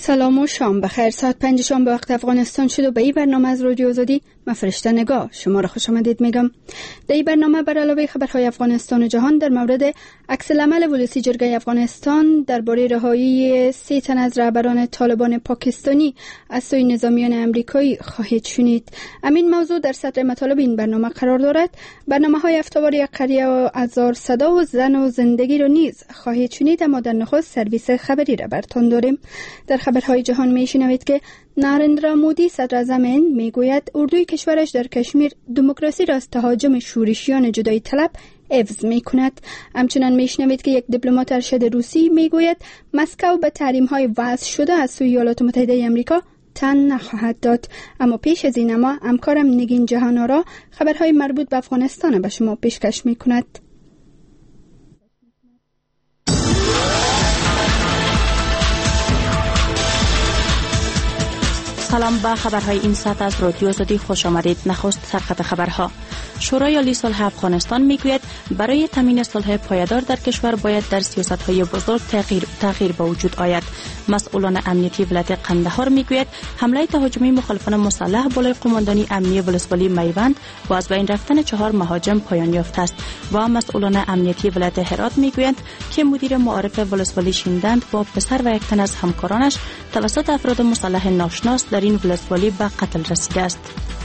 سلام و شام بخیر. ساعت 5 شام به وقت افغانستان شد و به این برنامه از رادیو آزادی من فرشته نگاه شما را خوش آمدید میگم. در این برنامه بر علاوه خبرهای افغانستان و جهان در مورد عکس‌العمل ولسی جرگه افغانستان درباره رهایی 3 تن از رهبران طالبان پاکستانی از سوی نظامیان امریکایی خواهید شنید. همین موضوع در صدر مطالب این برنامه قرار دارد. برنامه‌های هفته‌وار یک قریه و هزار صدا و زن و زندگی را نیز خواهید شنید، اما در نخست سرویس خبری را براتون داریم. در خبرهای جهان میشنوید که نارندرا مودی صدر اعظم هند میگوید اردوی کشورش در کشمیر دموکراسی را از تهاجم شورشیان جدایی طلب حفظ میکند. همچنان میشنوید که یک دیپلمات ارشد روسی میگوید مسکو به تحریم‌های وضع شده از سوی ایالات متحده آمریکا تن نخواهد داد. اما پیش از این همکارم نگین جهان‌آرا خبرهای مربوط به افغانستان به شما پیشکش میکند. سلام، به خبرهای این ساعت از رادیو آزادی خوش آمدید. نخست سرخط خبرها. شورای عالی صلح افغانستان میگوید برای تامین صلح پایدار در کشور باید در سیاست‌های بزرگ تغییر به وجود آید. مسئولان امنیتی ولایت قندهار میگوید حمله تهاجمی مخالفان مسلح بالای قماندانی امنیتی ولسوالی میوند و از بین رفتن 4 مهاجم پایان یافته است. و مسئولان امنیتی ولایت هرات میگویند که مدیر معارف ولسوالی شیندند با پسر و یک تن از همکارانش توسط افراد مسلح ناشناس در این ولسوالی به قتل رسیده است.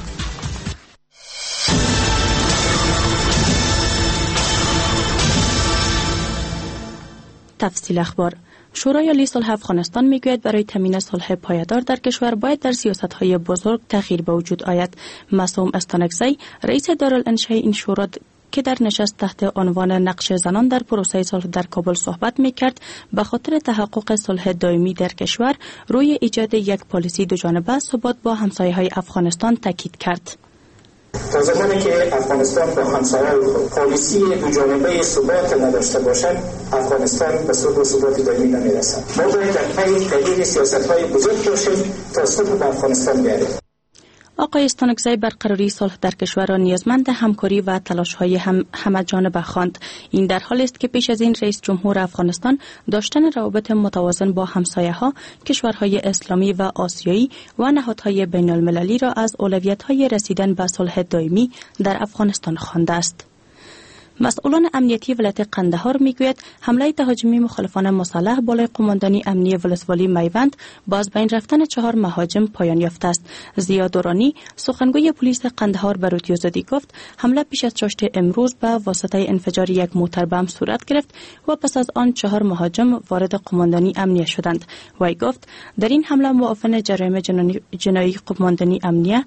تفصیل اخبار. شورای عالی صلح افغانستان میگوید برای تامین صلح پایدار در کشور باید در سیاست‌های بزرگ تغییر به وجود آید. معصوم استانکزی رئیس دارالانشای این شورا که در نشست تحت عنوان نقش زنان در پروسه صلح در کابل صحبت میکرد، به خاطر تحقق صلح دائمی در کشور روی ایجاد یک پالیسی دوجانبه ثبات با همسایه‌های افغانستان تاکید کرد. تا زمانی که افغانستان با همسایه‌های خود پالیسی دوجانبه ثبات نداشته باشد، افغانستان به صلح و ثبات دائمی نمیرسد. ما باید در پی تغییر سیاست‌های بزرگ باشیم تا صلح به افغانستان بیاید. آقای استانکزی برقراری صلح در کشور را نیازمند همکاری و تلاش‌های همه‌جانبه خواند. این در حالی است که پیش از این رئیس جمهور افغانستان داشتن روابط متوازن با همسایه‌ها، کشورهای اسلامی و آسیایی و نهادهای بین‌المللی را از اولویت‌های رسیدن به صلح دائمی در افغانستان خوانده است. مسئولان امنیتی ولایت قندهار میگوید حمله تهاجمی مخالفان مسلح بالای قماندانی امنیتی ولسوالی میوند با از بین رفتن 4 مهاجم پایان یافته است. ضیا دورانی سخنگوی پلیس قندهار به رادیو آزادی گفت حمله پیش از چاشت امروز به واسطه انفجار یک موتر بم صورت گرفت و پس از آن 4 مهاجم وارد قماندانی امنیه شدند. وی گفت در این حمله معاون جرایم جنایی قماندانی امنیه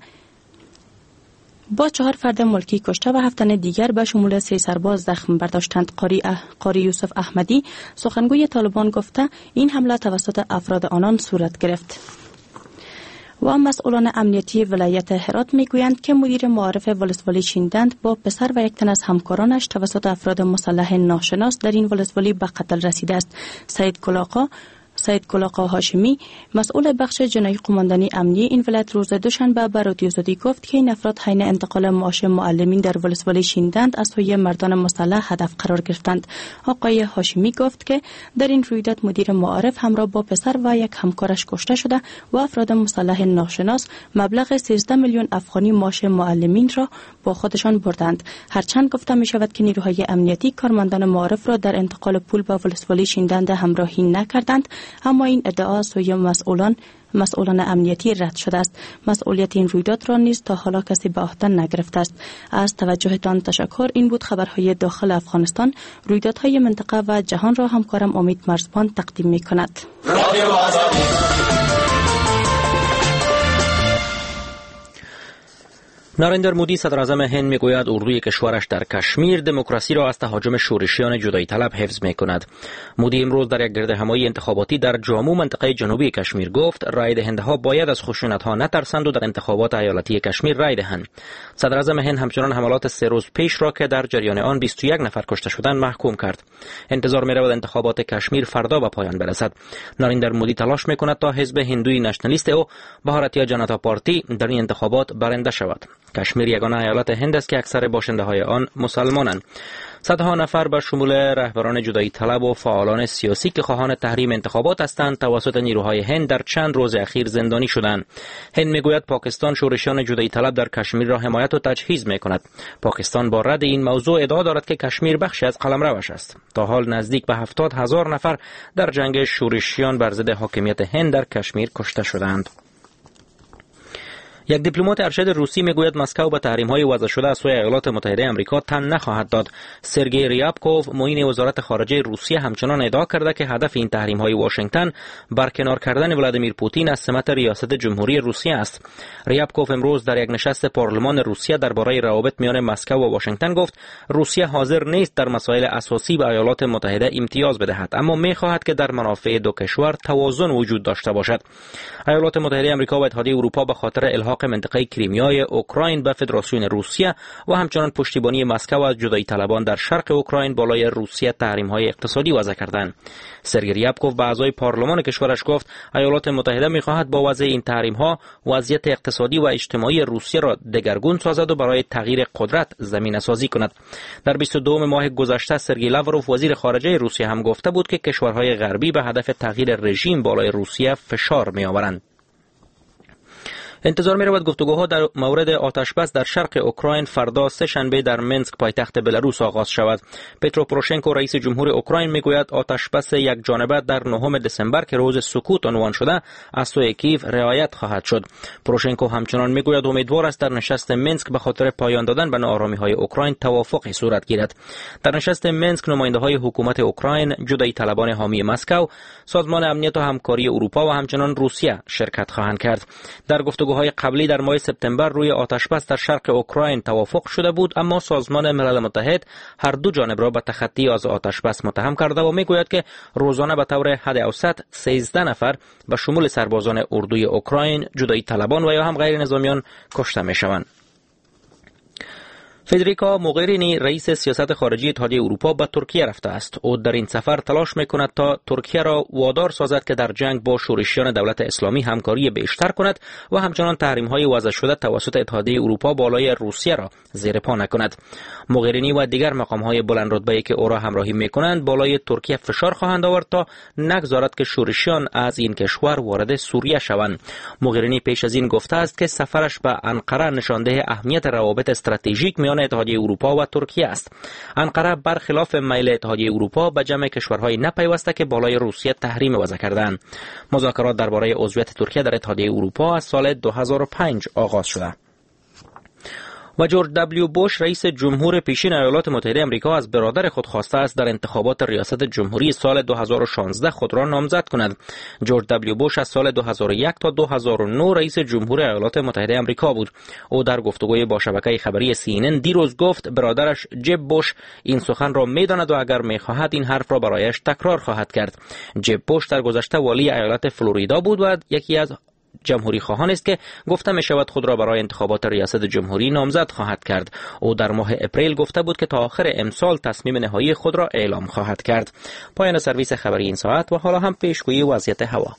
با 4 فرد ملکی کشته و 7 تن دیگر به شمول 3 سرباز زخم برداشتند. قاری یوسف احمدی سخنگوی طالبان گفته این حمله توسط افراد آنان صورت گرفت. و مسئولان امنیتی ولایت هرات میگویند که مدیر معارف ولسوالی شیندند با پسر و یک تن از همکارانش توسط افراد مسلح ناشناس در این ولسوالی به قتل رسیده است. سید کلاقا هاشمی مسئول بخش جنایی قماندانی امنیتی این ولایت روز دوشنبه به رادیو آزادی گفت که این افراد حین انتقال معاش معلمین در ولسوالی شیندند از سوی مردان مسلح هدف قرار گرفتند. آقای هاشمی گفت که در این رویداد مدیر معارف همراه با پسر و یک همکارش کشته شده و افراد مسلح ناشناس مبلغ 13 میلیون افغانی معاش معلمین را با خودشان بردند. هرچند گفته می شود که نیروهای امنیتی کارمندان معارف را در انتقال پول به ولسوالی شیندند همراهی نکردند، اما این ادعا سوی مسئولان امنیتی رد شده است. مسئولیت این رویداد را نیز تا حالا کسی به عهده نگرفته است. از توجهتان تشکر. این بود خبرهای داخل افغانستان. رویدادهای منطقه و جهان را همکارم امید مرزبان تقدیم می کند. نارندر مودی صدر اعظم هند میگوید اردوی کشورش در کشمیر دموکراسی را از تهاجم شورشیان جدایی طلب حفظ میکند. مودی امروز در یک گردهمایی انتخاباتی در جامو منطقه جنوبی کشمیر گفت رای دهنده‌ها باید از خشونت‌ها نترسند و در انتخابات ایالتی کشمیر رای دهند. صدر اعظم هند همچنان حملات 3 روز پیش را که در جریان آن 21 نفر کشته شدند محکوم کرد. انتظار می‌رود انتخابات کشمیر فردا به پایان برسد. نارندر مودی تلاش میکند تا حزب هندوی نشنالیست او بهارتیا جنتا پارتی در این انتخابات برنده شود. کشمیر یگانه ایالت هند است که اکثر باشنده های آن مسلمانند. صدها نفر به شمول رهبران جدایی طلب و فعالان سیاسی که خواهان تحریم انتخابات هستند توسط نیروهای هند در چند روز اخیر زندانی شدند. هند میگوید پاکستان شورشیان جدایی طلب در کشمیر را حمایت و تجهیز میکند. پاکستان با رد این موضوع ادعا دارد که کشمیر بخشی از قلمروش است. تا حال نزدیک به 70,000 نفر در جنگ شورشیان بر ضد حاکمیت هند در کشمیر کشته شدند. یک دیپلمات ارشد روسی میگوید مسکو به تحریم‌های وضع شده از سوی ایالات متحده آمریکا تن نخواهد داد. سرگئی ریابکوف معین وزارت خارجه روسیه همچنان ادعا کرده که هدف این تحریم‌های واشنگتن برکنار کردن ولادیمیر پوتین از سمت ریاست جمهوری روسیه است. ریابکوف امروز در یک نشست پارلمان روسیه درباره روابط میان مسکو و واشنگتن گفت روسیه حاضر نیست در مسائل اساسی به ایالات متحده امتیاز بدهد، اما می‌خواهد که در منافع دو کشور توازن وجود داشته باشد. ایالات متحده آمریکا و اتحادیه اروپا به خاطر الحاق منطقه کریمیای اوکراین به فدراسیون روسیه و همچنان پشتیبانی مسکو از جدایی طلبان در شرق اوکراین بالای روسیه تحریم‌های اقتصادی وضع کردند. سرگئی ریابکوف به اعضای پارلمان کشورش گفت ایالات متحده می‌خواهد با وضع این تحریم‌ها وضعیت اقتصادی و اجتماعی روسیه را دگرگون سازد و برای تغییر قدرت زمینه‌سازی کند. در 22 ماه گذشته سرگئی لاوروف وزیر خارجه روسیه هم گفته بود که کشورهای غربی به هدف تغییر رژیم بالای روسیه فشار می‌آورند. انتظار می‌رود گفتگوها در مورد آتشبس در شرق اوکراین فردا سه شنبه در منسک پایتخت بلاروس آغاز شود. پترو پوروشنکو رئیس جمهور اوکراین میگوید آتشبس یک جانبه در 9 دسامبر که روز سکوت عنوان شده از سوی کیف رعایت خواهد شد. پوروشنکو همچنان میگوید امیدوار است در نشست منسک به خاطر پایان دادن به ناآرامی‌های اوکراین توافقی صورت گیرد. در نشست منسک نماینده‌های حکومت اوکراین، جدایی طلبان حامی مسکو، سازمان امنیت و همکاری اروپا و همچنان روسیه شرکت خواهند کرد. در گفتگوهای قبلی در ماه سپتامبر روی آتشبس در شرق اوکراین توافق شده بود، اما سازمان ملل متحد هر دو جانب را به تخطی از آتشبس متهم کرده و میگوید که روزانه به طور حد اوسط 13 نفر به شمول سربازان اردوی اوکراین، جدایی طلبان و یا هم غیر نظامیان کشته میشوند. فدریکا موغرینی رئیس سیاست خارجی اتحادیه اروپا به ترکیه رفته است. او در این سفر تلاش میکند تا ترکیه را وادار سازد که در جنگ با شورشیان دولت اسلامی همکاری بیشتر کند و همچنان تحریم‌های وضع شده توسط اتحادیه اروپا بالای روسیه را زیر پا نکند. موغرینی و دیگر مقام‌های بلند رتبه‌ای که او را همراهی میکنند بالای ترکیه فشار خواهند آورد تا نگذارد که شورشیان از این کشور وارد سوریه شوند. موغرینی پیش از این گفته است که سفرش به انقره نشانده اهمیت روابط استراتژیک میان اتحادیه اروپا و ترکیه است. انقره برخلاف میل اتحادیه اروپا به جمع کشورهای نپیوسته که بالای روسیه تحریم وضع کردند. مذاکرات درباره عضویت ترکیه در اتحادیه اروپا از سال 2005 آغاز شده. و جورج دبلیو بوش رئیس جمهور پیشین ایالات متحده آمریکا از برادر خود خواسته است در انتخابات ریاست جمهوری سال 2016 خود را نامزد کند. جورج دبلیو بوش از سال 2001 تا 2009 رئیس جمهور ایالات متحده آمریکا بود. او در گفتگوی با شبکه خبری CNN دیروز گفت برادرش جب بوش این سخن را میداند و اگر میخواهد این حرف را برایش تکرار خواهد کرد. جب بوش در گذشته والی ایالت فلوریدا بود و یکی از جمهوری خواهان است که گفته می شود خود را برای انتخابات ریاست جمهوری نامزد خواهد کرد. او در ماه اپریل گفته بود که تا آخر امسال تصمیم نهایی خود را اعلام خواهد کرد. پایان سرویس خبری این ساعت و حالا هم پیشگویی وضعیت هوا.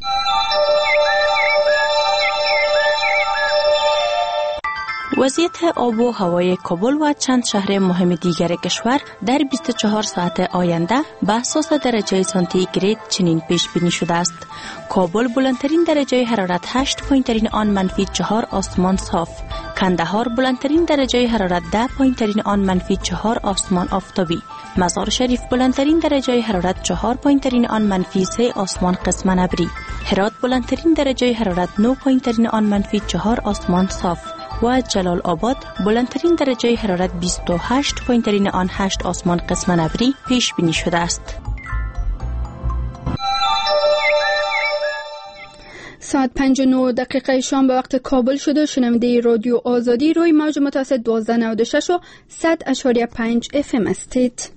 وضعیت آب و هوای کابل و چند شهر مهم دیگر کشور در 24 ساعت آینده به اساس درجه سانتیگراد چنین پیش بینی شده است. کابل بلندترین درجه حرارت 8 پایین ترین آن منفی 4 آسمان صاف. کندهار بلندترین درجه حرارت 10 پایین ترین آن منفی 4 آسمان آفتابی. مزار شریف بلندترین درجه حرارت 4 پایین ترین آن منفی 3 آسمان قسم ابری. هرات بلندترین درجه حرارت 9 پایین ترین آن منفی 4 آسمان صاف. و جلال آباد بلندترین درجه حرارت 28 پایین ترین آن 8 آسمان قسم ابری پیش بینی شده است. ساعت 5:09 شام به وقت کابل شده. شنونده رادیو آزادی روی موج متوسط 1296 و 100.5 FM استید.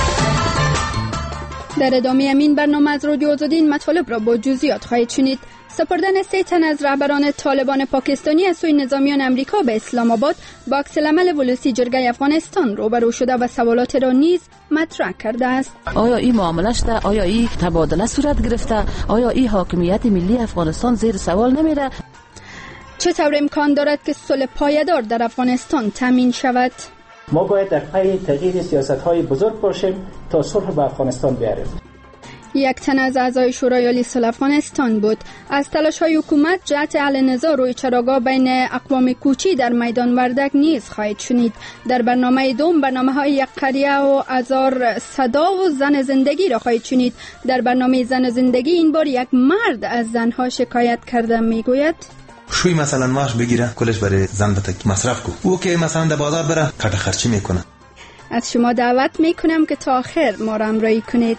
در ادامه این برنامه از رادیو آزادی این مطالب را با جزئیات خواهید شنید. سپردن 3 تن از رهبران طالبان پاکستانی از سوی نظامیان امریکا به اسلام آباد با عکس‌العمل ولوسی جرگه افغانستان روبرو شده و سوالات را نیز مطرح کرده است. آیا این معامله شده؟ آیا این تبادله صورت گرفته؟ آیا این حاکمیت ملی افغانستان زیر سوال نمیره؟ چطور امکان دارد که صلح پایدار در افغانستان تامین شود؟ ما باید در پی تغییر سیاست‌های بزرگ باشیم تا صلح به افغانستان بیاریم. یک تن از اعضای شورای عالی صلح افغانستان بود. از تلاش‌های حکومت جهت حل نزاع روی چراگاه بین اقوام کوچی در میدان وردک نیز خواهید شنید. در برنامه دوم برنامه‌های یک قریه و هزار صدا و زن زندگی را خواهید شنید. در برنامه زن زندگی این بار یک مرد از زنها شکایت کرده میگوید شوی مثلا معاش بگیره کلش برای زن بتک مصرف کو، او که مثلا در بازار بره کارت خرچی میکنه. از شما دعوت میکنم که تا آخر ما را همراهی کنید.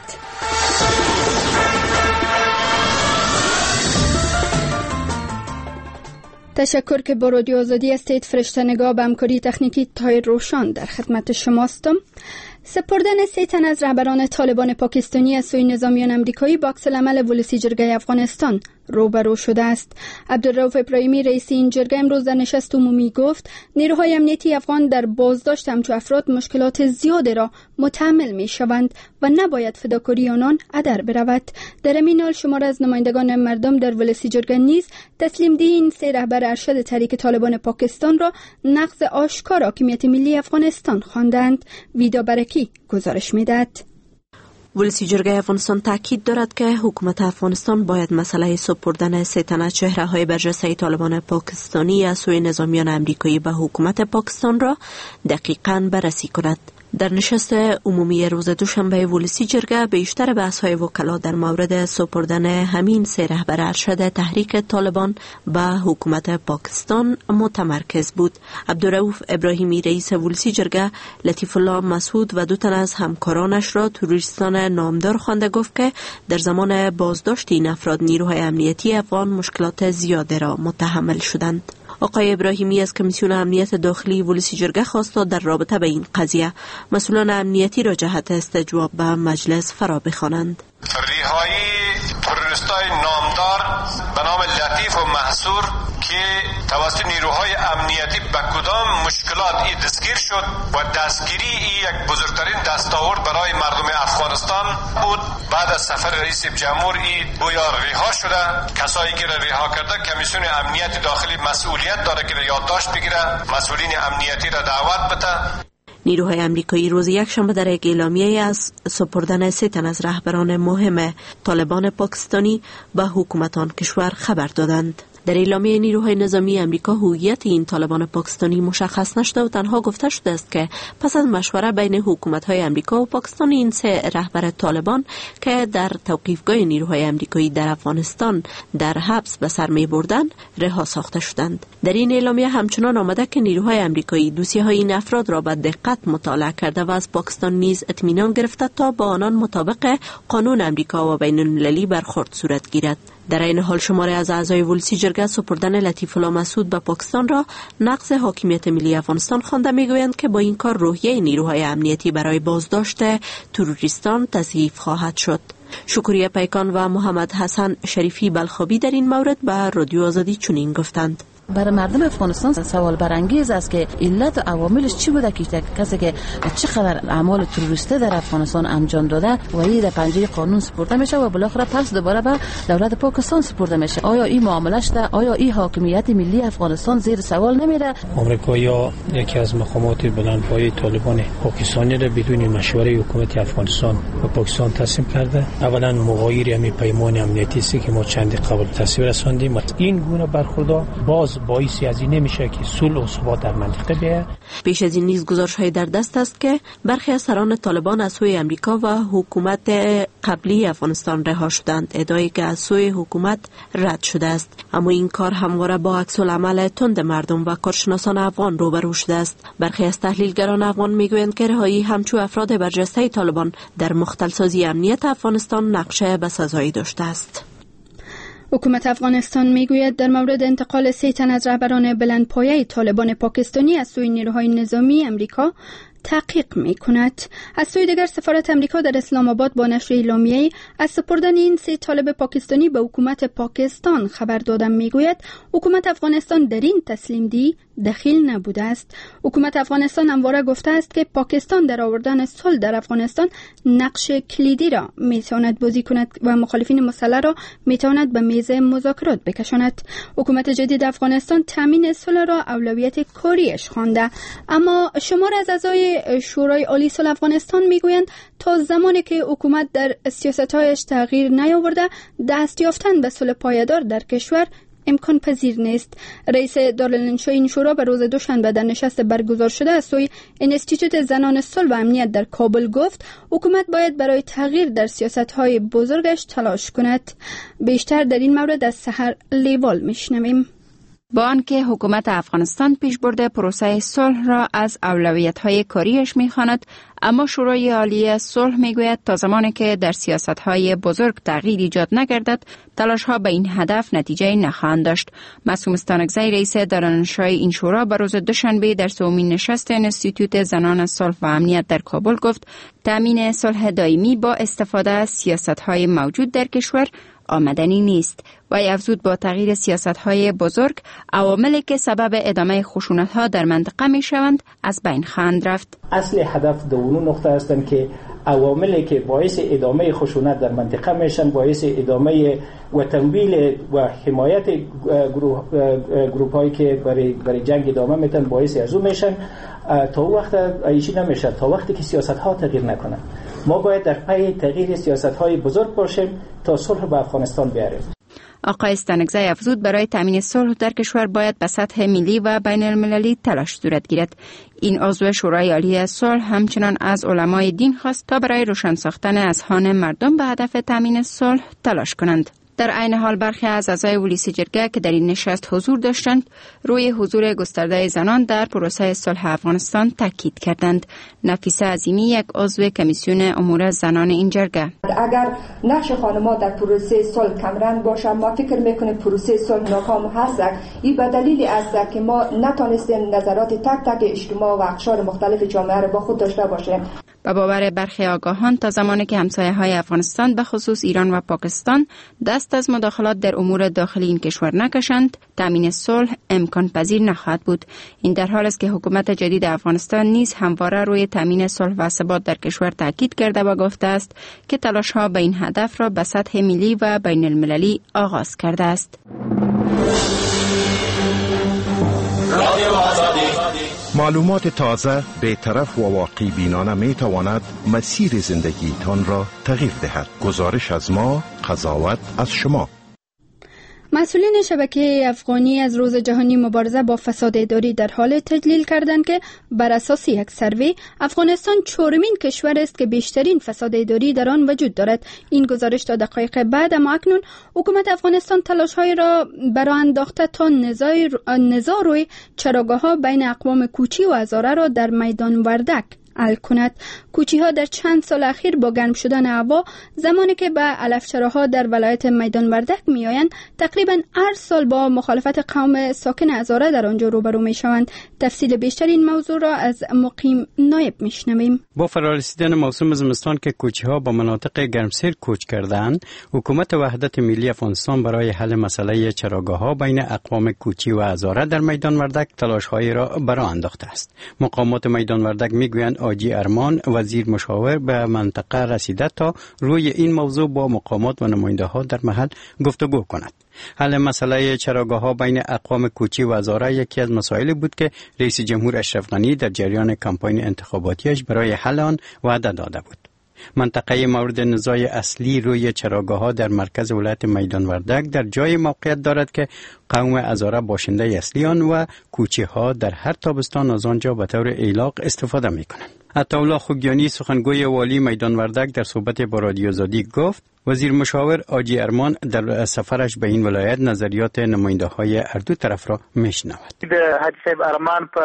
تشکر که با رادیو آزادی هستید. فرشته نگاه به همکاری تکنیکی طاهر روشان در خدمت شماستم. سپردن 3 تن از رهبران طالبان پاکستانی از سوی نظامیان امریکایی با عکس‌العمل ولوسی جرگه افغانستان روبرو شده است. عبدالرؤوف ابراهیمی رئیس این جرگه امروز در نشست عمومی گفت نیروهای امنیتی افغان در بازداشت همچو افراد مشکلات زیادی را متحمل می شوند و نباید فداکاری آنان هدر برود. در این حال شمار از نمایندگان مردم در ولوسی جرگه نیز تسلیم دهی این 3 رهبر ارشد تحریک طالبان پاکستان را نقض آشکار حاکمیت ملی افغانستان خواندند. ویدا برکی گزارش می‌دهد. ولسی جرگه افغانستان تاکید دارد که حکومت افغانستان باید مسئله سپردن 3 تن از چهره‌های برجسته طالبان پاکستانی از سوی نظامیان امریکایی به حکومت پاکستان را دقیقاً بررسی کند. در نشست عمومی روز دوشنبه ولسی جرگه بیشتر بحث‌های وکلا در مورد سپردن همین 3 رهبر ارشد تحریک طالبان به حکومت پاکستان متمرکز بود. عبدالرؤوف ابراهیمی رئیس ولسی جرگه لطیف الله مسعود و 2 تن از همکارانش را تروریستان نامدار خوانده گفت که در زمان بازداشت این افراد نیروهای امنیتی افغان مشکلات زیاده را متحمل شدند. آقای ابراهیمی از کمیسیون امنیت داخلی ولسی جرگه خواست تا در رابطه به این قضیه مسئولان امنیتی را جهت استجواب به مجلس فرا بخوانند. رهایی تروریستای نامدار به نام لطیف و محصور که توسط نیروهای امنیتی به کدام مشکلات دستگیر شد و دستگیری یک بزرگترین دستاورد برای مردم افغانستان بود. بعد از سفر رئیس جمهور گویا رها شده. کسایی که رها کرده کمیسیون امنیت داخلی مسئولیت داره که یادداشت بگیره، مسئولین امنیتی را دعوت بده. نیروهای امریکایی روز یکشنبه در یک اعلامیه از سپردن 3 تن از رهبران مهم طالبان پاکستانی به حکومت آن کشور خبر دادند. در اعلامیه نیروهای نظامی امریکا هویت این طالبان پاکستانی مشخص نشده و تنها گفته شده است که پس از مشوره بین حکومت‌های امریکا و پاکستان این 3 رهبر طالبان که در توقیفگاه نیروهای امریکایی در افغانستان در حبس به سر می‌بردند رها ساخته شدند. در این اعلامیه همچنان آمده که نیروهای امریکایی دوسیه‌های این افراد را به دقت مطالعه کرده و از پاکستان نیز اطمینان گرفته تا با آنان مطابق قانون امریکا و بین‌المللی برخورد صورت گیرد. در این حال شماره از اعضای ولسی جرگه سپردن لطیف الله مسعود به پاکستان را نقض حاکمیت ملی افغانستان خوانده میگویند که با این کار روحیه نیروهای امنیتی برای بازداشت تروریستان تضعیف خواهد شد. شکریه پیکان و محمد حسن شریفی بلخابی در این مورد به رادیو آزادی چنین گفتند: برای مردم افغانستان سوال برانگیز است که علت و عواملش چی بوده که کسی که چقدر اعمال تروریستی در افغانستان انجام داده و این در پنجه قانون سپرده میشه و بالاخره پس دوباره به دولت پاکستان سپرده میشه. آیا این معامله شده؟ آیا این حاکمیت ملی افغانستان زیر سوال نمیره؟ آمریکایی‌ها یکی از مقامات بلندپایه طالبان پاکستانی را بدون مشوره حکومت افغانستان و پاکستان تسلیم کرده. اولا مغایر همین پیمان امنیتی است که ما چند قبل تصویر رساندیم. این گونه برخوردها باز باعثی از این نمیشه که صلح و ثبات در منطقه بیاید. پیش از این نیز گزارش‌های در دست است که برخی از سران طالبان از سوی امریکا و حکومت قبلی افغانستان رها شدند، ادعایی که از سوی حکومت رد شده است. اما این کار همواره با عکس‌العمل تند مردم و کارشناسان افغان روبرو شده است. برخی از تحلیلگران افغان میگویند که رهایی همچو افراد برجسته طالبان در مختلسازی امنیت افغانستان نقش بسزایی داشته است. حکومت افغانستان میگوید در مورد انتقال 3 تن از رهبران بلندپایه طالبان پاکستانی از سوی نیروهای نظامی امریکا تحقیق می کند. از سوی دیگر سفارت امریکا در اسلام آباد با نشر اعلامیه‌ای از سپردن این 3 طالب پاکستانی به حکومت پاکستان خبر داده می گوید حکومت افغانستان در این تسلیم دی دخیل نبوده است. حکومت افغانستان همواره گفته است که پاکستان در آوردن صلح در افغانستان نقش کلیدی را می تواند بازی کند و مخالفین مسلح را می تواند به میز مذاکرات بکشاند. حکومت جدید افغانستان تامین صلح را اولویت کاریش خوانده، اما شمار از اعضای شورای عالی صلح افغانستان میگویند تا زمانی که حکومت در سیاست‌هایش تغییر نیاورده دست یافتن به صلح پایدار در کشور امکان پذیر نیست. رئیس دارالانشا این شورا به روز دوشنبه در نشست برگزار شده از سوی انستیتوت زنان صلح و امنیت در کابل گفت حکومت باید برای تغییر در سیاست‌های بزرگش تلاش کند. بیشتر در این مورد از سحر لیوال میشنویم. با آنکه حکومت افغانستان پیشبرد پروسه صلح را از اولویت‌های کاریش می‌خواند، اما شورای عالی صلح میگوید تا زمانی که در سیاست‌های بزرگ تغییر ایجاد نگردد، تلاش‌ها به این هدف نتیجه نخواهند داشت. معصوم استانکزی رئیس دارالانشای این شورا به روز دوشنبه در سومین نشست انستیتوت زنان صلح و امنیت در کابل گفت تامین صلح دائمی با استفاده از سیاست‌های موجود در کشور آمدنی نیست. و افزود با تغییر سیاست‌های بزرگ عواملی که سبب ادامه خشونت‌ها در منطقه می‌شوند از بین خواهند رفت. اصل هدف دو نقطه هستند که عواملی که باعث ادامه خشونت در منطقه میشن، باعث ادامه و تمویل و حمایت گروه‌هایی که برای جنگ ادامه میتن باعث از اون میشن، تا وقت ایشی نمیشه تا وقتی که سیاست‌ها تغییر نکنن. ما باید در پی تغییر سیاست‌های بزرگ باشیم تا صلح به افغانستان بیاریم. آقای استانکزی افزود برای تامین صلح در کشور باید به سطح ملی و بین المللی تلاش صورت گیرد. این عضو شورای عالی صلح همچنان از علمای دین خواست تا برای روشن ساختن اذهان مردم به هدف تامین صلح تلاش کنند. در عین حال برخی از اعضای ولیس جرگه که در این نشست حضور داشتند روی حضور گسترده زنان در پروسه صلح افغانستان تاکید کردند. نفیسه عظیمی یک عضو کمیسیون امور زنان این جرگه: اگر نقش خانم‌ها در پروسه صلح کمرنگ باشه، ما فکر میکنیم پروسه صلح ناکام هست. این به دلیلی است که ما نتونستیم نظرات تک تک اجتماع و اقشار مختلف جامعه را با خود داشته باشیم. به باور برخی آگاهان تا زمانی که همسایه‌های افغانستان به خصوص ایران و پاکستان دست از مداخلات در امور داخلی این کشور نکشند، تامین صلح امکان پذیر نخواهد بود. این در حالی است که حکومت جدید افغانستان نیز همواره روی تامین صلح و ثبات در کشور تاکید کرده و گفته است که تلاش‌ها به این هدف را به سطح ملی و بین المللی آغاز کرده است. معلومات تازه، بی‌طرف و واقع بینانه می تواند مسیر زندگی تان را تغییر دهد. گزارش از ما، قضاوت از شما. مسئولین شبکه افغانی از روز جهانی مبارزه با فساد اداری در حال تجلیل کردند که بر اساس یک سروی افغانستان چهارمین کشور است که بیشترین فساد اداری در آن وجود دارد. این گزارش تا دقایق بعد، اما اکنون حکومت افغانستان تلاش‌های را برای انداخته تا نزاع روی چراگاه‌ها بین اقوام کوچی و هزاره را در میدان وردک حل کند. کوچی‌ها در چند سال اخیر با گرم شدن هوا زمانی که به علفچراها در ولایت میدان وردک میآیند تقریبا هر سال با مخالفت قوم ساکن هزاره در آنجا روبرو میشوند. تفصیل بیشتر این موضوع را از مقیم نایب میشنویم. با فرارسیدن موسم زمستان که کوچی‌ها با مناطق گرمسیر کوچ کردند، حکومت وحدت ملی افغانستان برای حل مسئله چراگاه‌ها بین اقوام کوچی و هزاره در میدان وردک تلاش‌هایی را برآ انداخته است. مقامات میدان وردک میگویند آجی ارمان وزیر مشاور به منطقه رسیده تا روی این موضوع با مقامات و نماینده‌ها در محل گفتگو کند. حل مسئله چراگاه‌ها بین اقوام کوچی و هزاره یکی از مسائلی بود که رئیس جمهور اشرف غنی در جریان کمپاین انتخاباتیش برای حل آن وعده داده بود. منطقه مورد نزاع اصلی روی چراگاه‌ها در مرکز ولایت میدان وردک در جای موقعیت دارد که قوم هزاره باشنده اصلی آن و کوچی‌ها در هر تابستان از آنجا به طور ایلاق استفاده می‌کنند. عطاالله خوگیانی سخنگوی والی میدان وردک در صحبت با رادیو آزادی گفت وزیر مشاور آجی ارمان در سفرش به این ولایت نظریات نماینده‌های هر دو طرف را میشنود. حاجی صاحب ارمان په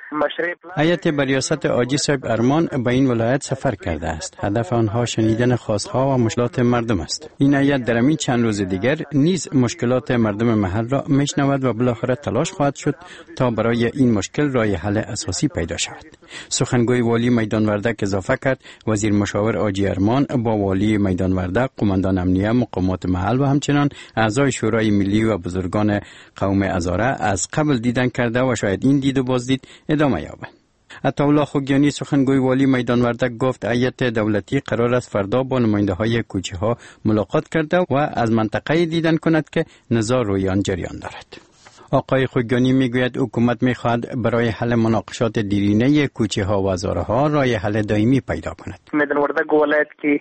هیئت بریاست حاجی صاحب ارمان به این ولایت سفر کرده است. هدف آنها شنیدن خواستها و مشکلات مردم است. این هیئت در همین چند روز دیگر نیز مشکلات مردم محل را میشنود و بالاخره تلاش خواهد شد تا برای این مشکل راه حل اساسی پیدا شود. سخنگوی والی میدان وردک اضافه کرد وزیر مشاور حاجی ارمان با والی میدان وردک، قماندان امنیه، مقامات محل و همچنین اعضای شورای ملی و بزرگان قوم هزاره از قبل دیدن کرده و شاید این دید و بازدید ادامه یابد. عطاالله خوگیانی سخنگوی والی میدان وردک گفت هیئت دولتی قرار است فردا با نماینده های کوچه ها ملاقات کرده و از منطقه دیدن کند که نزاع روی آن جریان دارد. آقای خوگیانی میگوید حکومت میخواهد برای حل مناقشات دیرینه کوچه ها و هزاره ها راه حل دائمی پیدا کند. میدان وردک ولایت که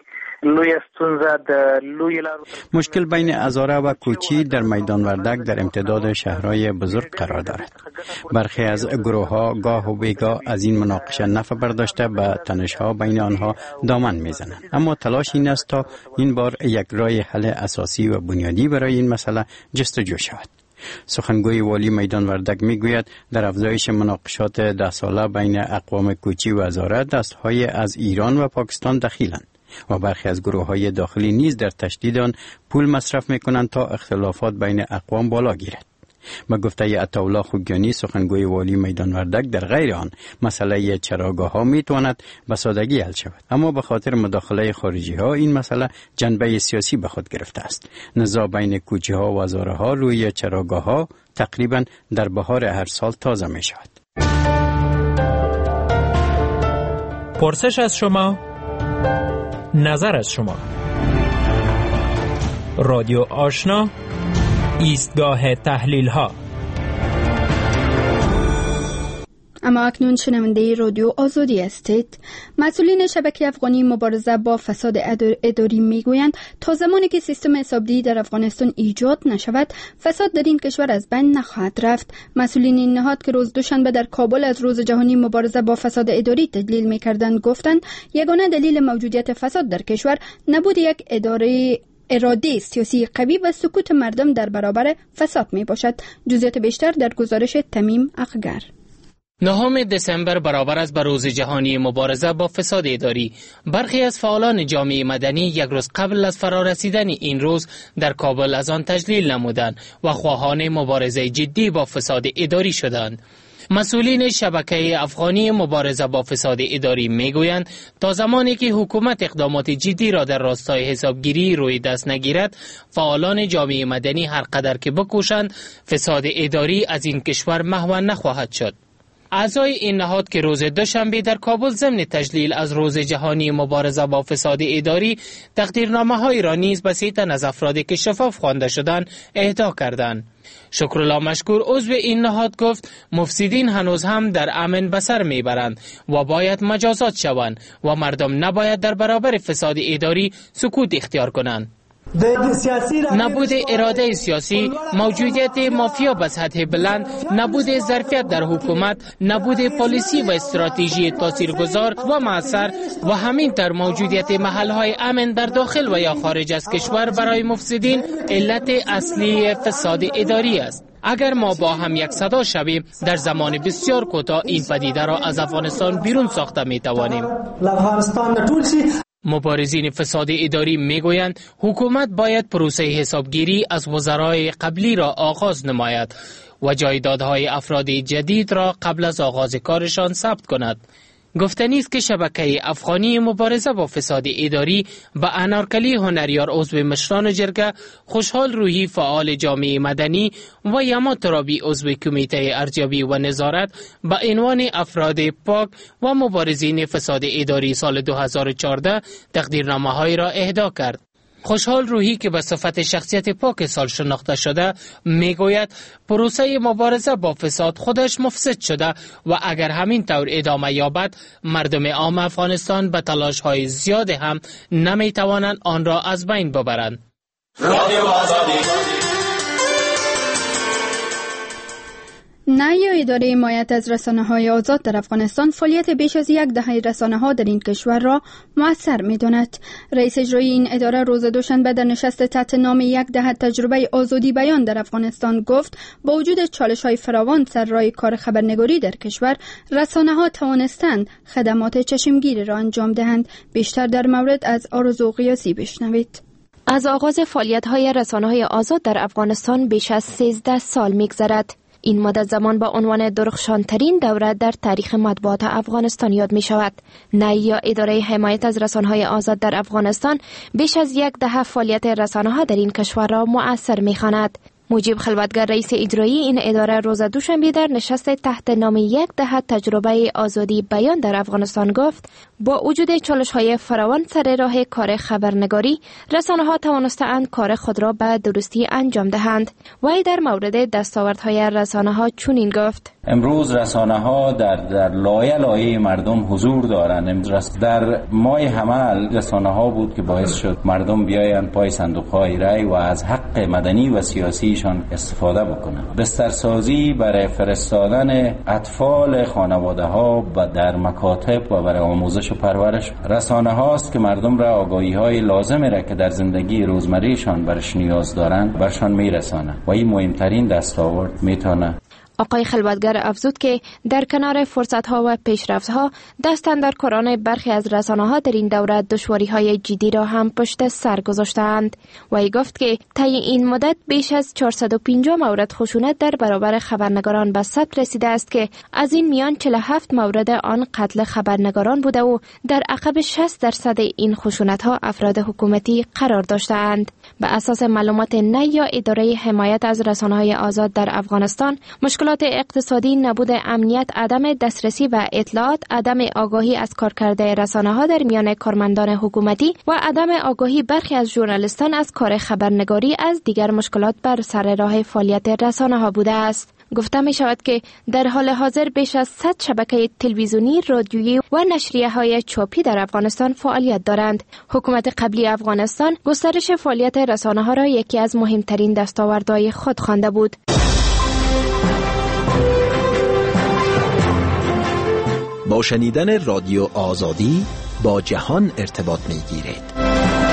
مشکل بین هزاره و کوچی در میدان وردک در امتداد شهرهای بزرگ قرار دارد. برخی از گروه ها گاه و بیگاه از این مناقشه نفع برداشته به تنش ها بین آنها دامن میزنند. اما تلاش این است تا این بار یک راه حل اساسی و بنیادی برای این مسئله جستجو شود. سخنگوی والی میدان وردک میگوید در افزایش مناقشات 10 ساله بین اقوام کوچی و هزاره دستهای از ایران و پاکستان دخیلند و برخی از گروه‌های داخلی نیز در تشدید آن پول مصرف می‌کنند تا اختلافات بین اقوام بالا گیرد. به گفته عطاالله خوگیانی سخنگوی والی میدان وردک در غیر آن مسئله چراگاه‌ها می‌تواند به سادگی حل شود، اما به خاطر مداخله خارجی‌ها این مسئله جنبه سیاسی به خود گرفته است. نزاع بین کوچه‌ها و هزاره‌ها روی چراگاه‌ها تقریباً در بهار هر سال تازه می‌شود. پرسش از شما، نظر از شما. رادیو آشنا، ایستگاه تحلیل ها. اما اکنون شنونده رادیو آزادی هستید. مسئولین شبکه افغانی مبارزه با فساد اداری میگویند تا زمانی که سیستم حسابدهی در افغانستان ایجاد نشود فساد در این کشور از بین نخواهد رفت. مسئولین این نهاد که روز دوشنبه در کابل از روز جهانی مبارزه با فساد اداری تدلیل میکردند گفتند یگانه دلیل موجودیت فساد در کشور نبود یک اراده سیاسی قوی و سکوت مردم در برابر فساد می باشد. جزئیات بیشتر در گزارش تمیم اقگر. 9 دسامبر برابر است به روز جهانی مبارزه با فساد اداری. برخی از فعالان جامعه مدنی یک روز قبل از فرارسیدن این روز در کابل از آن تجلیل نمودند و خواهان مبارزه جدی با فساد اداری شدند. مسئولین شبکه افغانی مبارزه با فساد اداری میگویند تا زمانی که حکومت اقدامات جدی را در راستای حسابگیری روی دست نگیرد فعالان جامعه مدنی هر قدر که بکوشند فساد اداری از این کشور محو نخواهد شد. اعضای این نهاد که روز دوشنبه در کابل ضمن تجلیل از روز جهانی مبارزه با فساد اداری تقدیرنامه‌های را نیز به 3 تن از افرادی که شفاف خوانده شدند اهدا کردند. شکرالله مشکور عضو این نهاد گفت مفسدین هنوز هم در امن به سر میبرند و باید مجازات شوند و مردم نباید در برابر فساد اداری سکوت اختیار کنند. نبود اراده سیاسی، موجودیت مافیا به سطح بلند، نبود ظرفیت در حکومت، نبود پالیسی و استراتژی تاثیرگذار و مؤثر و همینطور موجودیت محلهای امن در داخل و یا خارج از کشور برای مفسدین علت اصلی فساد اداری است. اگر ما با هم یک صدا شویم در زمان بسیار کوتاه این پدیده را از افغانستان بیرون ساخته می توانیم. مبارزین فساد اداری میگویند حکومت باید پروسه حسابگیری از وزرای قبلی را آغاز نماید و جایدادهای افراد جدید را قبل از آغاز کارشان ثبت کند. گفتنی است که شبکه افغانی مبارزه با فساد اداری به انارکلی هنریار عضو مشران جرگه، خوشحال روحی فعال جامعه مدنی و یما ترابی عضو کمیته ارزیابی و نظارت به عنوان افراد پاک و مبارزین فساد اداری سال 2014 تقدیرنامه‌های را اهدا کرد. خوشحال روحی که به صفت شخصیت پاک سال شناخته شده میگوید پروسه مبارزه با فساد خودش مفسد شده و اگر همین طور ادامه یابد مردم عام افغانستان به تلاش‌های زیاد هم نمیتوانند آن را از بین ببرند. نه یا اداره حمایت از رسانه‌های آزاد در افغانستان فعالیت بیش از یک دهه رسانه‌ها در این کشور را مؤثر می‌داند. رئیس اجرایی این اداره روز دوشنبه در نشست تحت نام یک دهه تجربه آزادی بیان در افغانستان گفت با وجود چالش‌های فراوان سر راه کار خبرنگاری در کشور، رسانه‌ها توانستند خدمات چشمگیری را انجام دهند. بیشتر در مورد از آرزو قیاسی بشنوید. از آغاز فعالیت‌های رسانه‌های آزاد در افغانستان بیش از 13 سال می‌گذرد. این مدت زمان با عنوان درخشانترین دوره در تاریخ مطبوعات افغانستان یاد می شود. نه یا اداره حمایت از رسانه‌های آزاد در افغانستان بیش از یک دهه فعالیت رسانه‌ها در این کشور را مؤثر می خواند. مجیب خلوتگر رئیس اجرایی این اداره روز دوشنبه در نشست تحت نام یک دهه تجربه آزادی بیان در افغانستان گفت با وجود چالش‌های فراوان سر راه کار خبرنگاری، رسانه‌ها توانسته‌اند کار خود را به درستی انجام دهند. وی در مورد دستاوردهای رسانه‌ها چنین گفت: امروز رسانه‌ها در لایه مردم حضور دارند. در ماه حمل رسانه‌ها بود که باعث شد مردم بیایند پای صندوق‌های رای و از حق مدنی و سیاسیشان استفاده بکنند. بسترسازی برای فرستادن اطفال خانواده‌ها در مکاتب و برای آموزش و پرورش رسانه‌هاست که مردم را آگاهی‌های لازمی را که در زندگی روزمره‌شان برش نیاز دارند برشان میرسانند و این مهمترین دستاورد میتونه. آقای خلوتگر افزود که در کنار فرصت‌ها و پیشرفت‌ها دست اندرکاران برخی از رسانه‌ها در این دوره دشواری‌های جدی را هم پشت سر گذاشتند. وی گفت که طی این مدت بیش از 450 مورد خشونت در برابر خبرنگاران به ثبت رسیده است که از این میان 47 مورد آن قتل خبرنگاران بوده و در عقب 60% این خشونت‌ها افراد حکومتی قرار داشتند. به اساس معلومات نه یا اداره حمایت از رسانه‌های آزاد در افغانستان، مشکلات اقتصادی، نبود امنیت، عدم دسترسی و اطلاعات، عدم آگاهی از کارکرد رسانه‌ها در میان کارمندان حکومتی و عدم آگاهی برخی از ژورنالیستان از کار خبرنگاری از دیگر مشکلات بر سر راه فعالیت رسانه‌ها بوده است. گفته می شود که در حال حاضر بیش از 100 شبکه تلویزیونی، رادیویی و نشریه‌های چاپی در افغانستان فعالیت دارند. حکومت قبلی افغانستان گسترش فعالیت رسانه‌ها را یکی از مهمترین دستاوردهای خود خوانده بود. با شنیدن رادیو آزادی با جهان ارتباط می گیرید.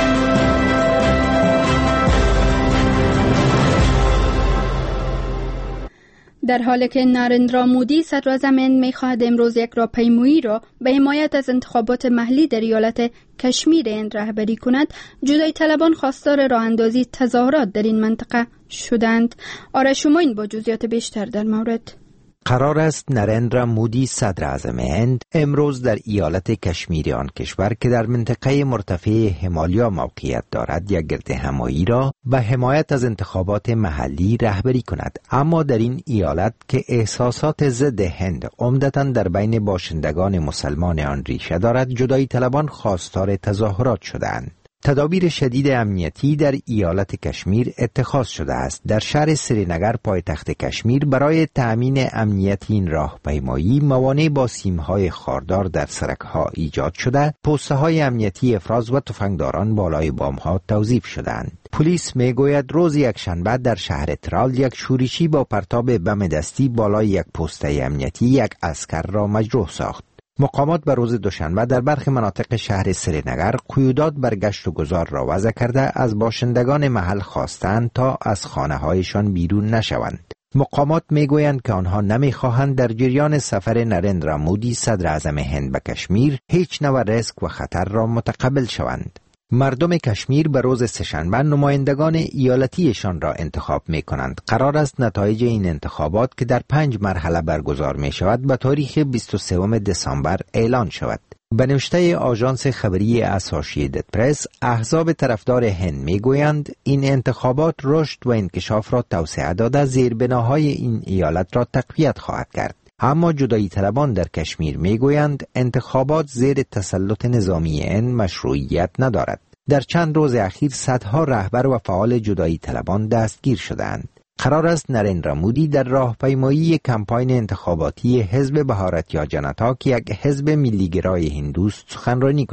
در حالی که نریندرا مودی صدراعظم می خواهد امروز یک راهپیمایی را به حمایت از انتخابات محلی در ایالت کشمیر رهبری کند، جدایی طلبان خواستار راه اندازی تظاهرات در این منطقه شدند. آرش شماین با جزئیات بیشتر در مورد. قرار است نریندرا مودی صدر اعظم هند امروز در ایالت کشمیر آن کشور که در منطقه مرتفع همالیا موقعیت دارد یک گردهمایی را به حمایت از انتخابات محلی رهبری کند. اما در این ایالت که احساسات ضد هند عمدتاً در بین باشندگان مسلمان آن ریشه دارد، جدایی طلبان خواستار تظاهرات شدند. تدابیر شدید امنیتی در ایالت کشمیر اتخاذ شده است. در شهر سرینگر پایتخت کشمیر برای تأمین امنیت این راهپیمایی موانع با سیم‌های خاردار در سرک‌ها ایجاد شده، پسته‌های امنیتی افراز و تفنگداران بالای بام‌ها توظیف شدند. پلیس میگوید روز یکشنبه در شهر ترال یک شورشی با پرتاب بم دستی بالای یک پسته امنیتی یک عسکر را مجروح ساخت. مقامات به روز دوشنبه در برخی مناطق شهر سرینگر قیودات بر گشت و گذار را وضع کرده از باشندگان محل خواستند تا از خانه‌هایشان بیرون نشوند. مقامات میگویند که آنها نمیخواهند در جریان سفر نریندرا مودی صدر اعظم هند به کشمیر هیچ نوع ریسک و خطر را متقبل شوند. مردم کشمیر به روز سه‌شنبه نمایندگان ایالتیشان را انتخاب می کنند. قرار است نتایج این انتخابات که در 5 مرحله برگزار می شود به تاریخ 23 دسامبر اعلان شود. به نوشته آژانس خبری اسوسییتد پرس، احزاب طرفدار هند می گویند این انتخابات رشد و انکشاف را توسعه داده زیربناهای این ایالت را تقویت خواهد کرد. اما جدایی طلبان در کشمیر میگویند انتخابات زیر تسلط نظامی هند مشروعیت ندارد. در چند روز اخیر صدها رهبر و فعال جدایی طلبان دستگیر شدند. قرار است نریندرا مودی در راهپیمایی کمپاین انتخاباتی حزب بهارتیا جنتا که یک حزب ملیگرای هندوست سخنرانی کند.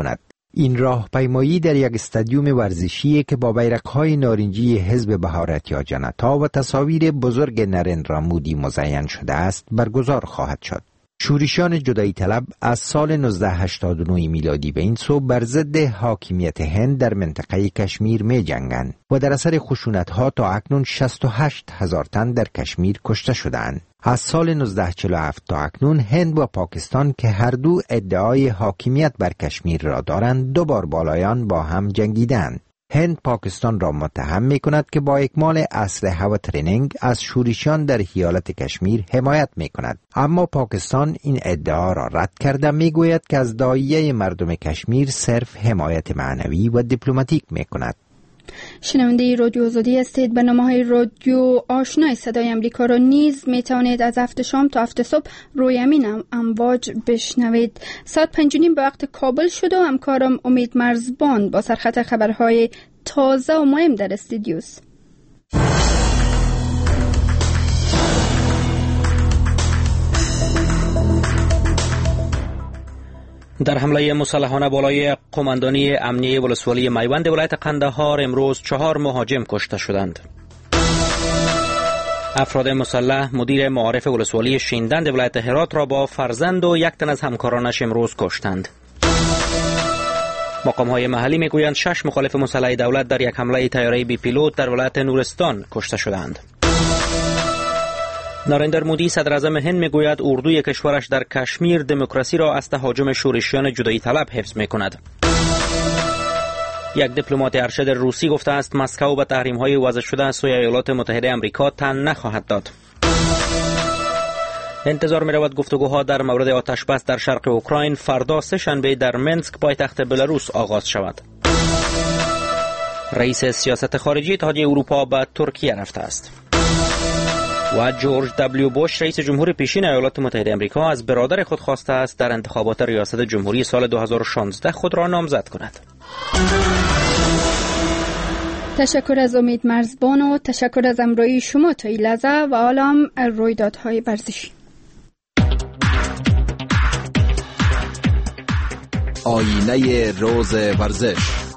این راهپیمایی در یک استادیوم ورزشی که با بیرق‌های نارنجی حزب بهارت یا جنتا و تصاویر بزرگ نریندرا مودی مزین شده است برگزار خواهد شد. شورشیان جدایی طلب از سال 1989 میلادی به این سو بر ضد حاکمیت هند در منطقه کشمیر می جنگند و در اثر خشونت‌ها تا اکنون 68,000 تن در کشمیر کشته شدند. از سال 1947 تا اکنون هند و پاکستان که هر دو ادعای حاکمیت بر کشمیر را دارند 2 بار بالایان با هم جنگیدند. هند پاکستان را متهم می کند که با اکمال اسلحه و ترینینگ از شورشیان در ایالت کشمیر حمایت می کند، اما پاکستان این ادعا را رد کرده می گوید که از داعیه مردم کشمیر صرف حمایت معنوی و دیپلماتیک می کند. شنونده رادیو آزادی هستید. برنامه‌های رادیو آشنای صدای امریکا را نیز می توانید از هفت شام تا هفت صبح روی همین امواج بشنوید. ساعت 5:30 به وقت کابل شد و همکارم امید مرزبان با سرخط خبرهای تازه و مهم در استودیوست. در حمله مسلحانه بالای قماندانی امنیه ولسوالی میوند ولایت قندهار امروز 4 مهاجم کشته شدند. افراد مسلح مدیر معارف ولسوالی شیندند ولایت هرات را با فرزند و 1 تن از همکارانش امروز کشتند. مقام‌های محلی میگویند 6 مخالف مسلح دولت در یک حمله طیاره بی پیلوت در ولایت نورستان کشته شدند. نریندرا مودی صدر اعظم هند میگوید اردوی کشورش در کشمیر دموکراسی را از تهاجم شورشیان جدایی طلب حفظ میکند. یک دیپلمات ارشد روسی گفته است مسکو به تحریم‌های وضع شده از سوی ایالات متحده آمریکا تن نخواهد داد. انتظار می‌رود گفتگوها در مورد آتش‌بس در شرق اوکراین فردا سه‌شنبه در منسک پایتخت بلاروس آغاز شود. رئیس سیاست خارجی اتحادیه اروپا به ترکیه رفته است. و جورج دبلیو بوش رئیس جمهور پیشین ایالات متحده آمریکا از برادر خود خواسته است در انتخابات ریاست جمهوری سال 2016 خود را نامزد کند. تشکر از امید مرزبان و تشکر از همراهی شما تا این لحظه و حالا هم رویدادهای ورزشی. آینه روز ورزش.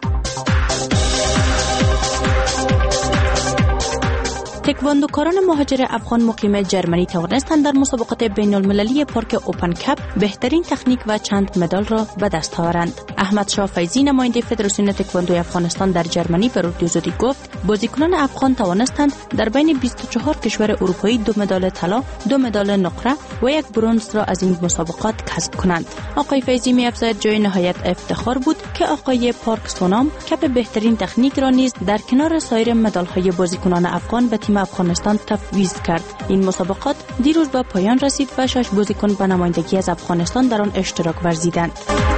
تکواندوکاران مهاجر افغان مقیم جرمنی توانستند در مسابقات بین المللی پارک اوپن کپ بهترین تکنیک و چند مدال را به دست آورند. احمد شاه فیضی نماینده فدراسیون تکواندو افغانستان در جرمنی به رادیو آزادی گفت بازیکنان افغان توانستند در بین 24 کشور اروپایی 2 مدال طلا، 2 مدال نقره و 1 برنز را از این مسابقات کسب کنند. آقای فیضی می‌افزاید جای نهایت افتخار بود که آقای پارک سونام کپ بهترین تکنیک را نیز در کنار سایر مدال‌های بازیکنان افغان به تیم افغانستان تفویض کرد. این مسابقات دیروز به پایان رسید و 6 بازیکن به نمایندگی از افغانستان در آن اشتراک ورزیدند.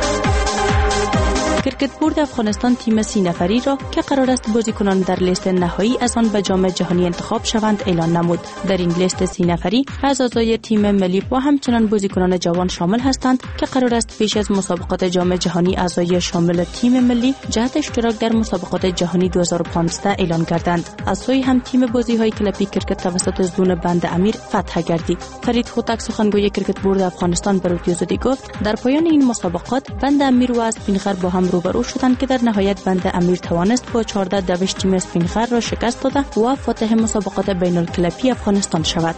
کرکت بورد افغانستان تیم 30 نفری را که قرار است بازیکنان در لیست نهایی از آن به جام جهانی انتخاب شوند اعلان نمود. در این لیست 30 نفری از اعضای تیم ملی و همچنان بازیکنان جوان شامل هستند که قرار است پیش از مسابقات جام جهانی اعضای شامل تیم ملی جهت اشتراک در مسابقات جهانی 2015 اعلان گردند. از سوی هم تیم بازی‌های کلبی کرکت توسط زون بند امیر فتح گردید. فرید خوتک سخنگوی کرکت بورد افغانستان به رادیو آزادی گفت در پایان این مسابقات بند امیر و اسپینخر با هم روبرو شدند که در نهایت بند امیر توانست با 14 دوش تیم اسپینخر را شکست داده و فاتح مسابقات بین الکلبی افغانستان شود.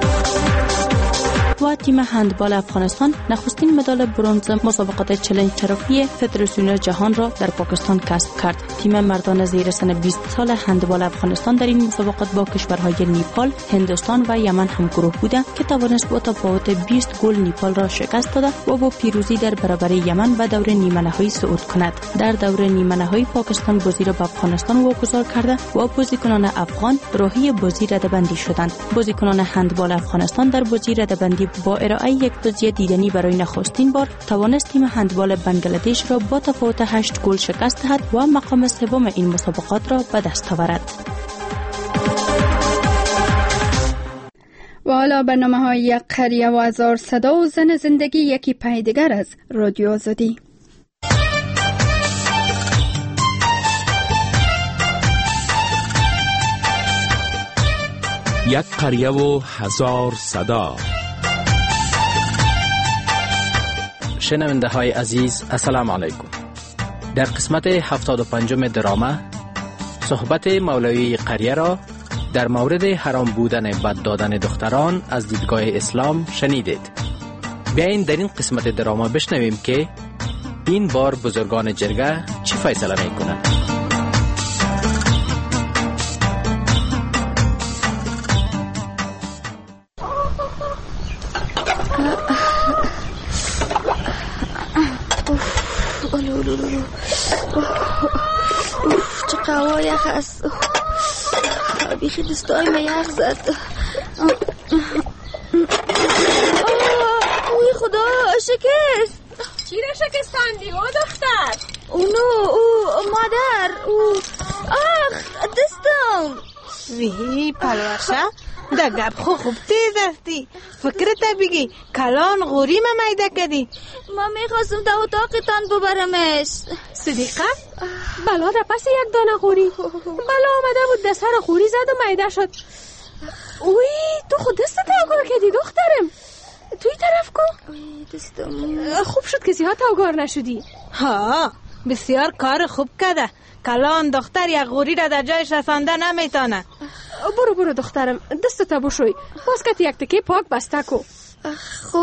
و تیم هندبال افغانستان نخستین مدال برنز مسابقات چالش ترافی فدراسیون جهان را در پاکستان کسب کرد. تیم مردان زیر سن 20 سال هندبال افغانستان در این مسابقات با کشورهای نیپال، هندوستان و یمن همگروه بوده که توانست با تفاوت 20 گل نیپال را شکست داده و با پیروزی در برابر یمن به دور نیمه نهایی صعود کند. در دور نیمه نهایی پاکستان بازی را به افغانستان واگذار کرده و بازیکنان افغان راهی بازی رده‌بندی شدند. بازیکنان هندبال افغانستان در بازی رده‌بندی با ارائه یک بازی دیدنی برای نخستین بار توانست تیم هندبال بنگلادش را با تفاوت 8 گل شکست دهد و مقام سوم این مسابقات را به دست آورد. و حالا برنامه‌های یک قریه و هزار صدا و زن زندگی یکی پای دیگر از رادیو آزادی. یک قریه و هزار صدا. شنونده های عزیز، السلام علیکم. در قسمت 75 دراما صحبت مولوی قریه را در مورد حرام بودن بد دادن دختران از دیدگاه اسلام شنیدید. بیاین در این قسمت دراما بشنویم که این بار بزرگان جرگه چه فیصله میکنند. چه قهوه یخ است. بیخی دستای من یخ زد. اوی خدا شکست. چی را شکستندی او دختر؟ او مادر آخ دستم. وی پلوشه دا گپ خوب تیز هستی. فکرت بگی کلان غوری ما میده کدی. ما میخواستم تا اتاقتان ببرمش. صدیقه بلا در پس یک دانه غوری. بلا آمده بود دست را غوری زد و میده شد. اوی تو خود دست توگار کردی دخترم. توی طرف کو. دستم خوب شد کسی ها توگار نشدی. ها بسیار کار خوب کده. کلان دختر یک غوری را در جایش رسانده نمیتانه. برو دخترم دستتا بشوی. باز که یک تکی پاک بسته کو. خو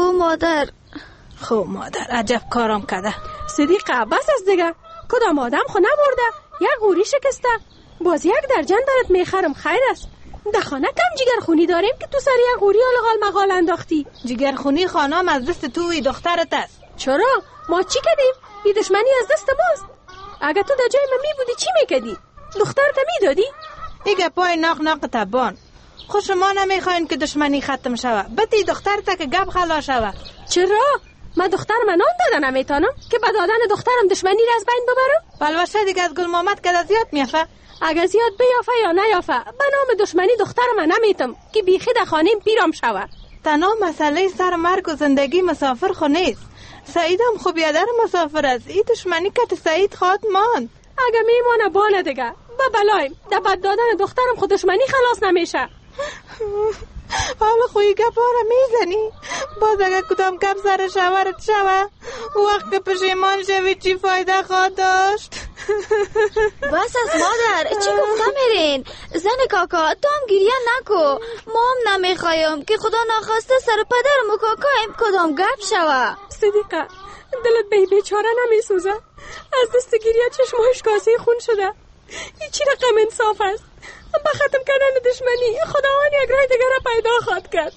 مادر عجب کارم کده. صدیقه بس از دیگه. کدام آدم خو نبرده یک غوری شکسته. باز یک درجن برات میخرم خیر است. در خانه کم جگر خونی داریم که تو سر یک غوری الغال مغال انداختی. جگر خونی خانم از دست توی دخترت است. چرا؟ ما چی کردیم؟ این دشمنی از دست ماست. اگه تو در جای من می بودی چی میکردی؟ دخترت میدادی؟ ایگه پای ناق تبان. خود شما نمیخواین که دشمنی ختم شوه. بتی دخترت که گپ خلا شوه. چرا؟ من دختر من آن داده نمیتانم که به دادن دخترم دشمنی را از بین ببرم؟ بلوشه دیگه از گل محمد که زیاد میافه. اگه زیاد بیافه یا نیافه به نام دشمنی دخترم من نمیتم که بیخی در خانیم پیرام شوه. تنها مسئله سر مرگ و زندگی مسافر خو نیست. سعیدم خوب یادر مسافر است. این دشمنی که سعید خواد ماند. اگه میمانه بانه دیگه با بلایم در بد دادن دخترم خود دشمنی خلاص نمیشه. حالا خوی گپ را میزنی. باز اگه کدام گپ سر شوهرت شوه وقت که پشیمان شوی چی فایده خواهد داشت؟ بس از مادر چی گفته میرین؟ زن کاکا تو هم گریه نکو. ما هم نمیخوایم که خدا نخواسته سر پدرم و کاکایم کدام گپ شوه. صدیقه دلت به بیچاره نمیسوزه؟ از دست گریه چشمهاش کاسه خون شده. این چی رقم انصاف است؟ با ختم کردن دشمنی خداوند یک راه دیگر را پیدا خواهد کرد.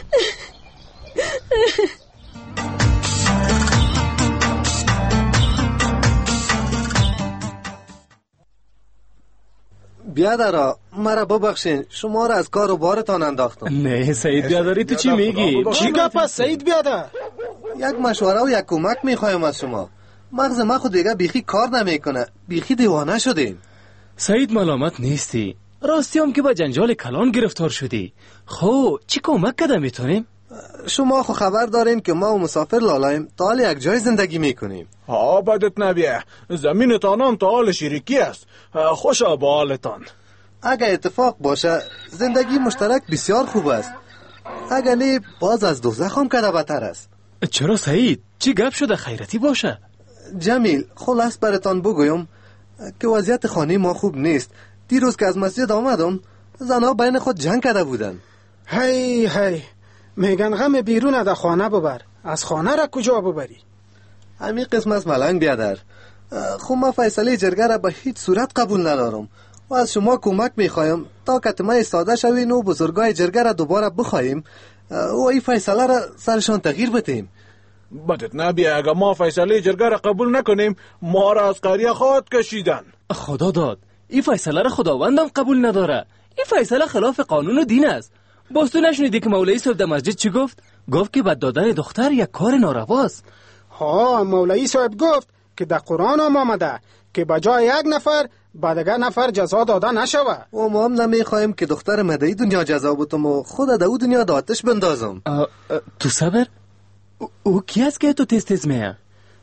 بیادرا مرا ببخشین شما را از کار و بارتان انداختم. نه سعید بیادری تو چی میگی؟ چی گپ است سعید بیادر؟ یک مشوره و یک کمک میخوایم از شما. مغز ما خود دیگه بیخی کار نمیکنه. بیخی دیوانه شدیم. سعید ملامت نیستی. راستی هم که با جنجال کلان گرفتار شدی. خب چی کمک کده میتونیم؟ شما خو خبر دارین که ما و مسافر لالایم تا حال یک جای زندگی میکنیم. ها بدت نبیه. زمینتان هم تا حال شریکی است. خوشا با حالتان. اگه اتفاق باشه زندگی مشترک بسیار خوب است. اگه نه باز از دوزخ هم کده بتر است. چرا سعید؟ چی گپ شده خیرتی باشه؟ جمیل خلاص براتان بگویم که وضعیت خانه ما خوب نیست. دیروز که از مسجد آمدم زنها بین خود جنگ کرده بودن. هی میگن غم بیرون در خانه ببر. از خانه را کجا ببری؟ همین قسم از ملنگ بیادر. خب ما فیصله جرگه را به هیچ صورت قبول ندارم و از شما کمک میخوایم تا کتمه استاده شوین و بزرگای جرگه را دوباره بخوایم و این فیصله را سرشان تغییر بدیم. بدت نبیه اگه ما فیصله جرگه را قبول نکنیم ما را از قریه خواهد کشیدن. خدا داد این فیصله را خداوندم قبول نداره. این فیصله خلاف قانون و دین است. باز تو نشنیدی که مولوی صاحب در مسجد چی گفت؟ گفت که بد دادن دختر یک کار نارواست. ها مولوی صاحب گفت که در قرآن هم آمده که بجای یک نفر به دیگر نفر جزا داده نشوه. و ما هم نمیخوایم که دختر مدعی دنیا جزا بتم و خود در او دنیا داتش بندازم. تو صبر؟ او کی است که تو تیز میه؟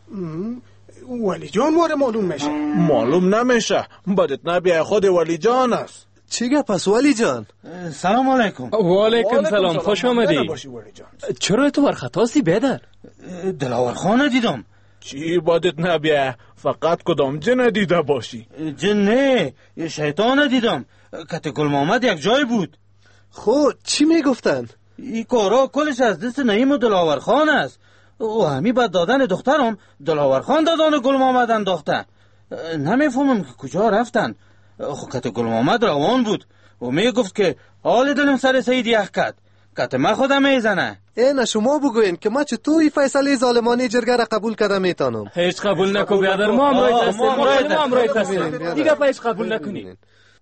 ولی جان ماره معلوم میشه. معلوم نمیشه. بدت نبیه خود ولی جان است. چی گپ پس ولی جان؟ سلام علیکم. و علیکم سلام. خوش آمدی. چرا تو برخطاستی بیادر؟ دلاور خانه دیدم. چی بادت نبیه؟ فقط کدام جن دیده باشی؟ جن نه، یه شیطان دیدم. کت گل محمد یک جای بود. خود چی میگفتن؟ این کارا کلش از دست نعیم و دلاور خان است. و همی بعد دادن دخترم دلاور خان دادن گل محمد انداخته. نمیفهمم که کجا رفتن. کت گل محمد روان بود و میگفت که حال دلم سر سید یخ کت. کت ما خودم میزنه. اینا شما بگوین که ما چطور این فیصله ظالمانه جرگه را قبول کرده میتانم. هیچ قبول نکو بیادر، ما هم رایت هستیم. دیگه پا هیچ قبول نکنی.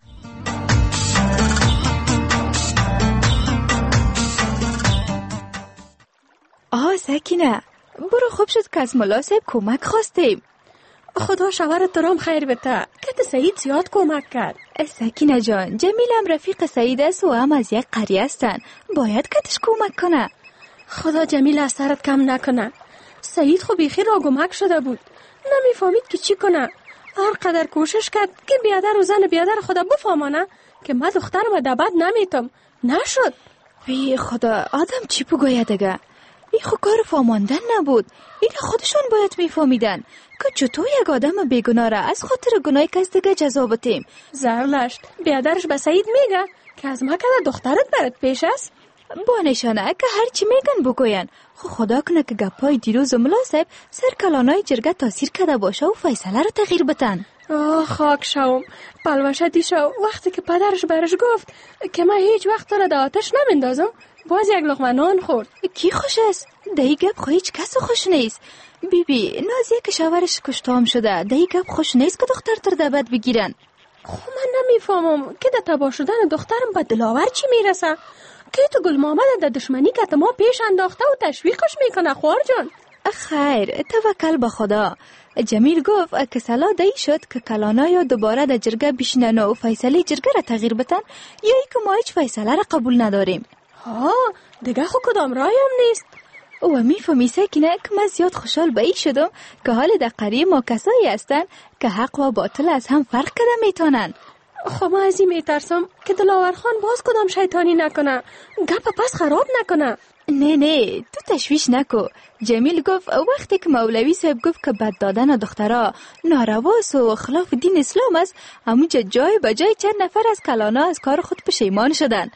سکینه، برو خوب شد که از ملا صاحب کمک خواستیم. خدا شوهرت ترام خیر بته. کت سعید زیاد کمک کرد. سکینه جان، جمیل هم رفیق سعید است و هم از یک قریه هستن. باید کتش کمک کنه. خدا جمیل از سرت کم نکنه. سعید خو بیخی را گمک شده بود، نمیفهمید که چی کنه. هر قدر کوشش کرد که بیادر و زن بیادر خدا بفهمانه که من دخترم دبد نمیتم. نشد. وی خدا، آدم چی بگوید دیگه؟ این خو کار فهماندن نبود. این خودشون باید میفهمیدن که چطور یک آدم بیگناه را از خاطر گناه کس دیگه جزا بدیم. زرلشت، بیادرش به سعید میگه که از ما کده دخترت برات پیش است. با نشانه که هرچی میگن بگوین. خدا کنه که گپای دیروز ملا صاحب سر کلانای جرگه تاثیر کرده باشه و فیصله رو تغییر بدن. خاک شوم. پلوشه دیشو وقتی که پدرش برش گفت که من هیچ وقت را در آتش نمیندازم، باز یک لقمه نان خورد. کی خوش است؟ دهی گپ خو هیچ کس خوش نیست. بیبی نازیه که شوهرش کشتام شده، دهی گپ خوش نیست که دختر تر دبد بگیرن. خب من نمیفهمم که در تباه شدن دخترم به دلاور چی میرسه؟ که تو گل محمد در دشمنی که ما پیش انداخته و تشویقش میکنه خوار جان. خیر، توکل به خدا. جمیل گفت که صلاح دهی شد که کلانای دوباره در جرگه بشینن و فیصله جرگه را تغییر بدن، یا ای که ما هیچ فیصله را قبول نداریم. دیگه خو کدام رایم نیست. و میفهمی سکینه که من زیاد خوشحال به ای شدم که حال در قریه ما کسایی هستن که حق و باطل از هم فرق کرده میتونن. خب من از این میترسم که دلاور خان باز کدام شیطانی نکنه، گپ پس خراب نکنه. نه تو تشویش نکو. جمیل گفت وقتی که مولوی صاحب گفت که بد دادن دخترها نارواست و خلاف دین اسلام است، همونجا جای به جای چند نفر از کلانا از کار خود پشیمان شدن.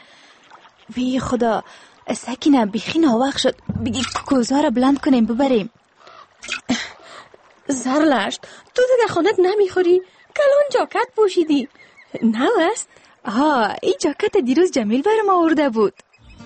وی خدا، سکینه بیخی ناوقت شد، بگی کوزار بلند کنیم ببریم. زرلشت، تو دیگه خانت نمیخوری؟ کلان جاکت پوشیدی نو است؟ این جاکت دیروز جمیل برم آورده بود.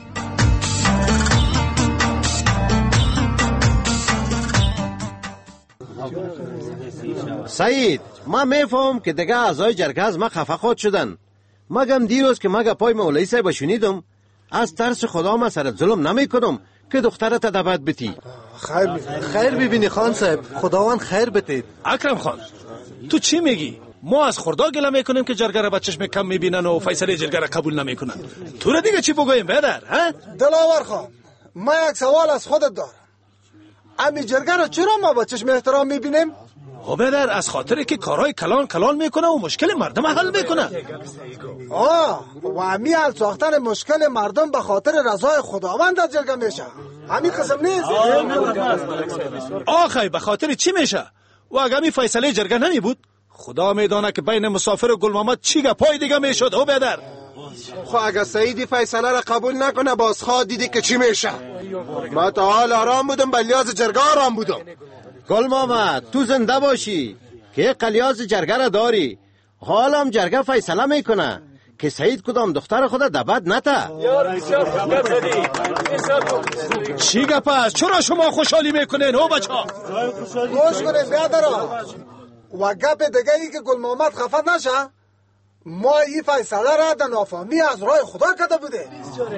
سعید، ما میفهم که دیگه اعضای جرگه از ما خفه خود شدن. مگم دیروز که مگه پای مولوی صاحب شنیدم، از ترس خدا ما سرت ظلم نمی کنم که دخترت دبد بتی. خیر ببینی خان صاحب، خداوند خیر بتید. اکرم خان، تو چی میگی؟ ما از خدا گله میکنیم که جرگه را بچشم کم میبینن و فیصله جرگه را قبول نمیکنن. تو را دیگه چی بگویم بدر؟ دلاور خان، ما یک سوال از خودت دارم. امی جرگه را چرا ما بچشم احترام میبینیم؟ بدر از خاطر که کارهای کلان میکنه و مشکل مردم حل میکنه. و امی حل ساختن مشکل مردم به خاطر رضای خداوند از جرگه میشه. همین قسم نیست؟ آخی به خاطر چی میشه؟ و اگه می فیصله جرگه نمی بود، خدا میدانه که بین مسافر و گل محمد چی گپای دیگه میشد. او بدر خب اگه سعیدی فیصله را قبول نکنه، باز خواه دیدی که چی میشه. ما تا حال آرام بودم، بلیاز جرگه آرام بودم. گل محمد، تو زنده باشی که قلیاز جرگه را داری. حالم جرگه فیصله میکنه که سعید کدام دختر خود دبد نته. چی گپ است؟ چرا شما خوشحالی میکنین او بچا؟ خوش کنین بیادرها. و گپ دیگه ای که گل محمد خفه نشه، ما این فیصله را در نافهمی از راه خدا کرده بوده.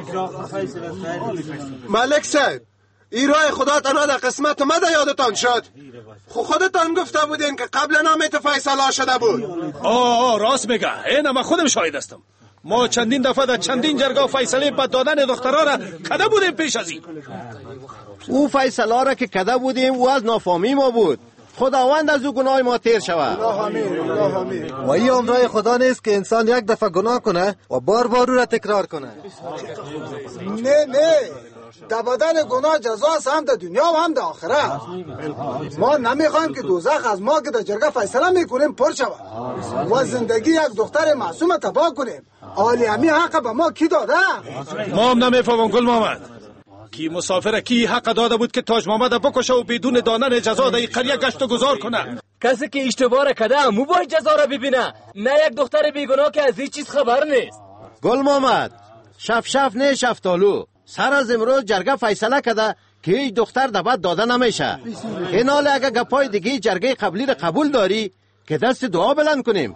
ملک صاحب، این راه خدا تنها در قسمت مده یادتان شد. خودتان گفته بودین که قبل نامیت فیصله شده بود. راست میگه. این من خودم شاهد هستم. ما چندین دفعه در چندین جرگه فیصله بد دادن دخترها را کده بودیم پیش از این. او فیصله را که کده بودیم او از نافهمی ما بود. خداوند از او گناه ما تیر شود. و این امرای خدا نیست که انسان یک دفعه گناه کنه و بار بار او را تکرار کنه. نه در بدن گناه جزاست، هم در دنیا و هم در آخرت. ما نمیخوایم که دوزخ از ما که در جرگه فیصله میکنیم پر شود و زندگی یک دختر معصوم تباه کنیم. آلی همی حق به ما کی داده؟ ما هم نمیفهمم گل محمد. کی مسافر کی حق داده بود که تاج محمد بکشه و بدون دانن جزا در قریه گشت و گذار کنه؟ کسی که اشتباه را کرده همو باید جزا را ببینه، نه یک دختر بیگناه که از هیچ چیز خبر نیست. گل محمد، شف نه شفتالو، سر از امروز جرگه فیصله کرده که هیچ دختر دبت داده نمیشه. این حال اگه گپای دیگه جرگه قبلی را قبول داری که دست دعا بلند کنیم.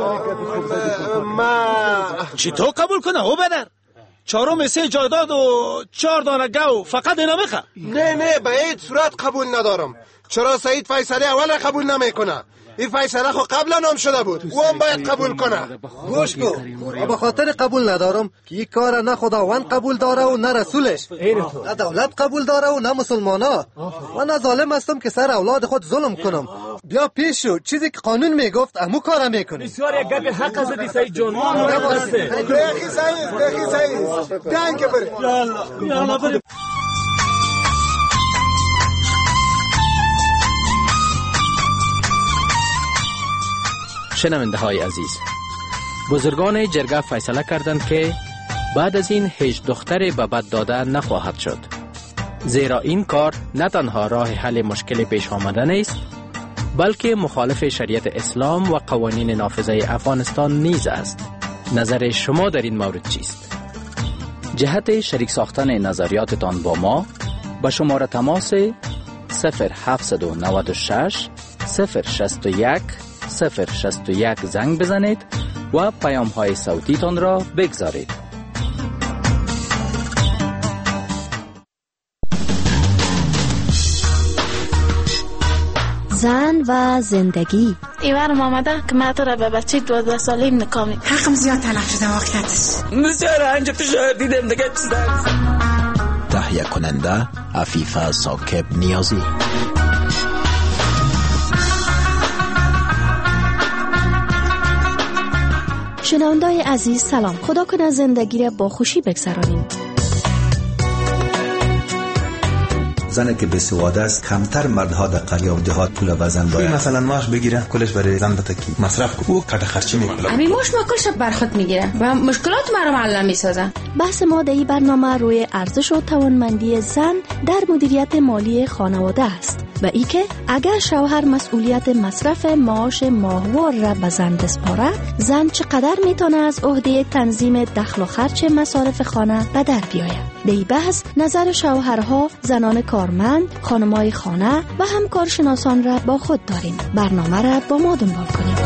چی تو قبول کنه او بدر؟ 4 3 جایداد و 4 دانه گو فقط اینا میخواه؟ نه به هیچ صورت قبول ندارم. چرا سعید فیصله اول را قبول نمیکنه؟ این فیصله خو قبلا نام شده بود، او هم باید قبول کنه. گوش کو، به خاطر قبول ندارم که این کار نه خداوند قبول داره و نه رسولش، نه دولت قبول داره و نه مسلمانا، و نه ظالم هستم که سر اولاد خود ظلم کنم. بیا پیش شو، چیزی که قانون میگفت امو کار میکنی. بسیار یک گپ حق از دی سعید جان. بخی سعید دنگ بره. یالا بره. شنونده های عزیز، بزرگان جرگه فیصله کردند که بعد از این هیچ دختر به بد داده نخواهد شد، زیرا این کار نه تنها راه حل مشکل پیش آمده نیست، بلکه مخالف شریعت اسلام و قوانین نافذه افغانستان نیز است. نظر شما در این مورد چیست؟ جهت شریک ساختن نظریاتتان با ما به شماره تماس 0796 061 061 زنگ بزنید و پیام های صوتی تان را بگذارید. زن و زندگی. ایوانم آمده که من تو را به بچه 12 ساله نکامی. حقم زیاد تلف شده واقعیتش. بسیار انجا تو شاید دیدم دیگه چیز دارست. تهیه کننده عفیفه ساکب نیازی. شنونده‌های عزیز سلام. خدا کنه زندگی را با خوشی بگذرانیم. زنی که بی‌سواد است کمتر مردها در قریه و دهات پول وزن دارند. مثلا معاش بگیره کلش برای زن بتکی مصرف کنه، او کٹ خرچی میکنه. همین ماش کلش بر خود میگیره و مشکلات مرا حل میسازه. بحث ما در این برنامه روی ارزش و توانمندی زن در مدیریت مالی خانواده است و ای که اگر شوهر مسئولیت مصرف معاش ماهوار را به زن بسپاره، زن چقدر میتونه از عهده تنظیم دخل و خرج مصارف خانه به در بیاید. در این بحث نظر شوهرها، زنان کارمند، خانم‌های خانه و هم کارشناسان را با خود داریم. برنامه را با ما دنبال کنید.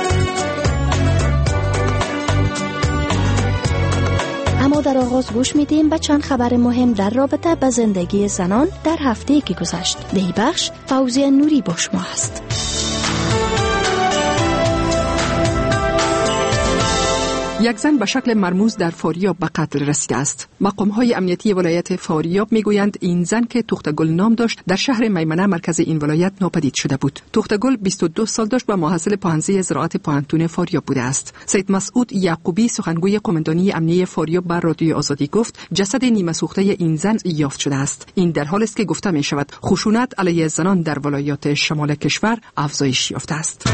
اما در آغاز گوش میدیم به چند خبر مهم در رابطه با زندگی زنان در هفته‌ای که گذشت. در این بخش فوزیه نوری با شما است. یک زن به شکل مرموز در فاریاب به قتل رسیده است. مقام‌های امنیتی ولایت فاریاب میگویند این زن که تختگل نام داشت در شهر میمنه مرکز این ولایت ناپدید شده بود. تختگل 22 سال داشت و محصل پانزه زراعت پانتون فاریاب بوده است. سید مسعود یعقوبی سخنگوی قماندانی امنیتی فاریاب بر رادیو آزادی گفت جسد نیمه سوخته این زن یافت شده است. این در حالی است که گفته می شود خشونت علیه زنان در ولایات شمال کشور افزایش یافته است.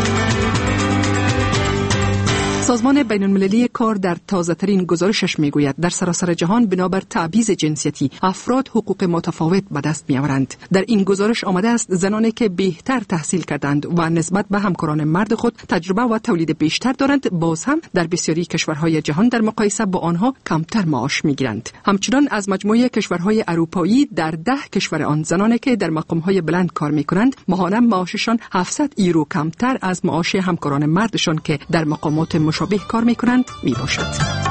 سازمان بین‌المللی کار در تازه‌ترین گزارشش میگوید در سراسر جهان بنابر تبعیض جنسیتی افراد حقوق متفاوت به دست می‌آورند. در این گزارش آمده است زنانی که بهتر تحصیل کردند و نسبت به همکاران مرد خود تجربه و تولید بیشتر دارند، باز هم در بسیاری کشورهای جهان در مقایسه با آنها کمتر معاش می‌گیرند. همچنین از مجموعه کشورهای اروپایی در 10 کشور آن زنانی که در مقام‌های بلند کار می‌کنند ماهانه معاششان 700 یورو کمتر از معاش همکاران مردشان که در مقامات مشابه کار میکنند میباشد.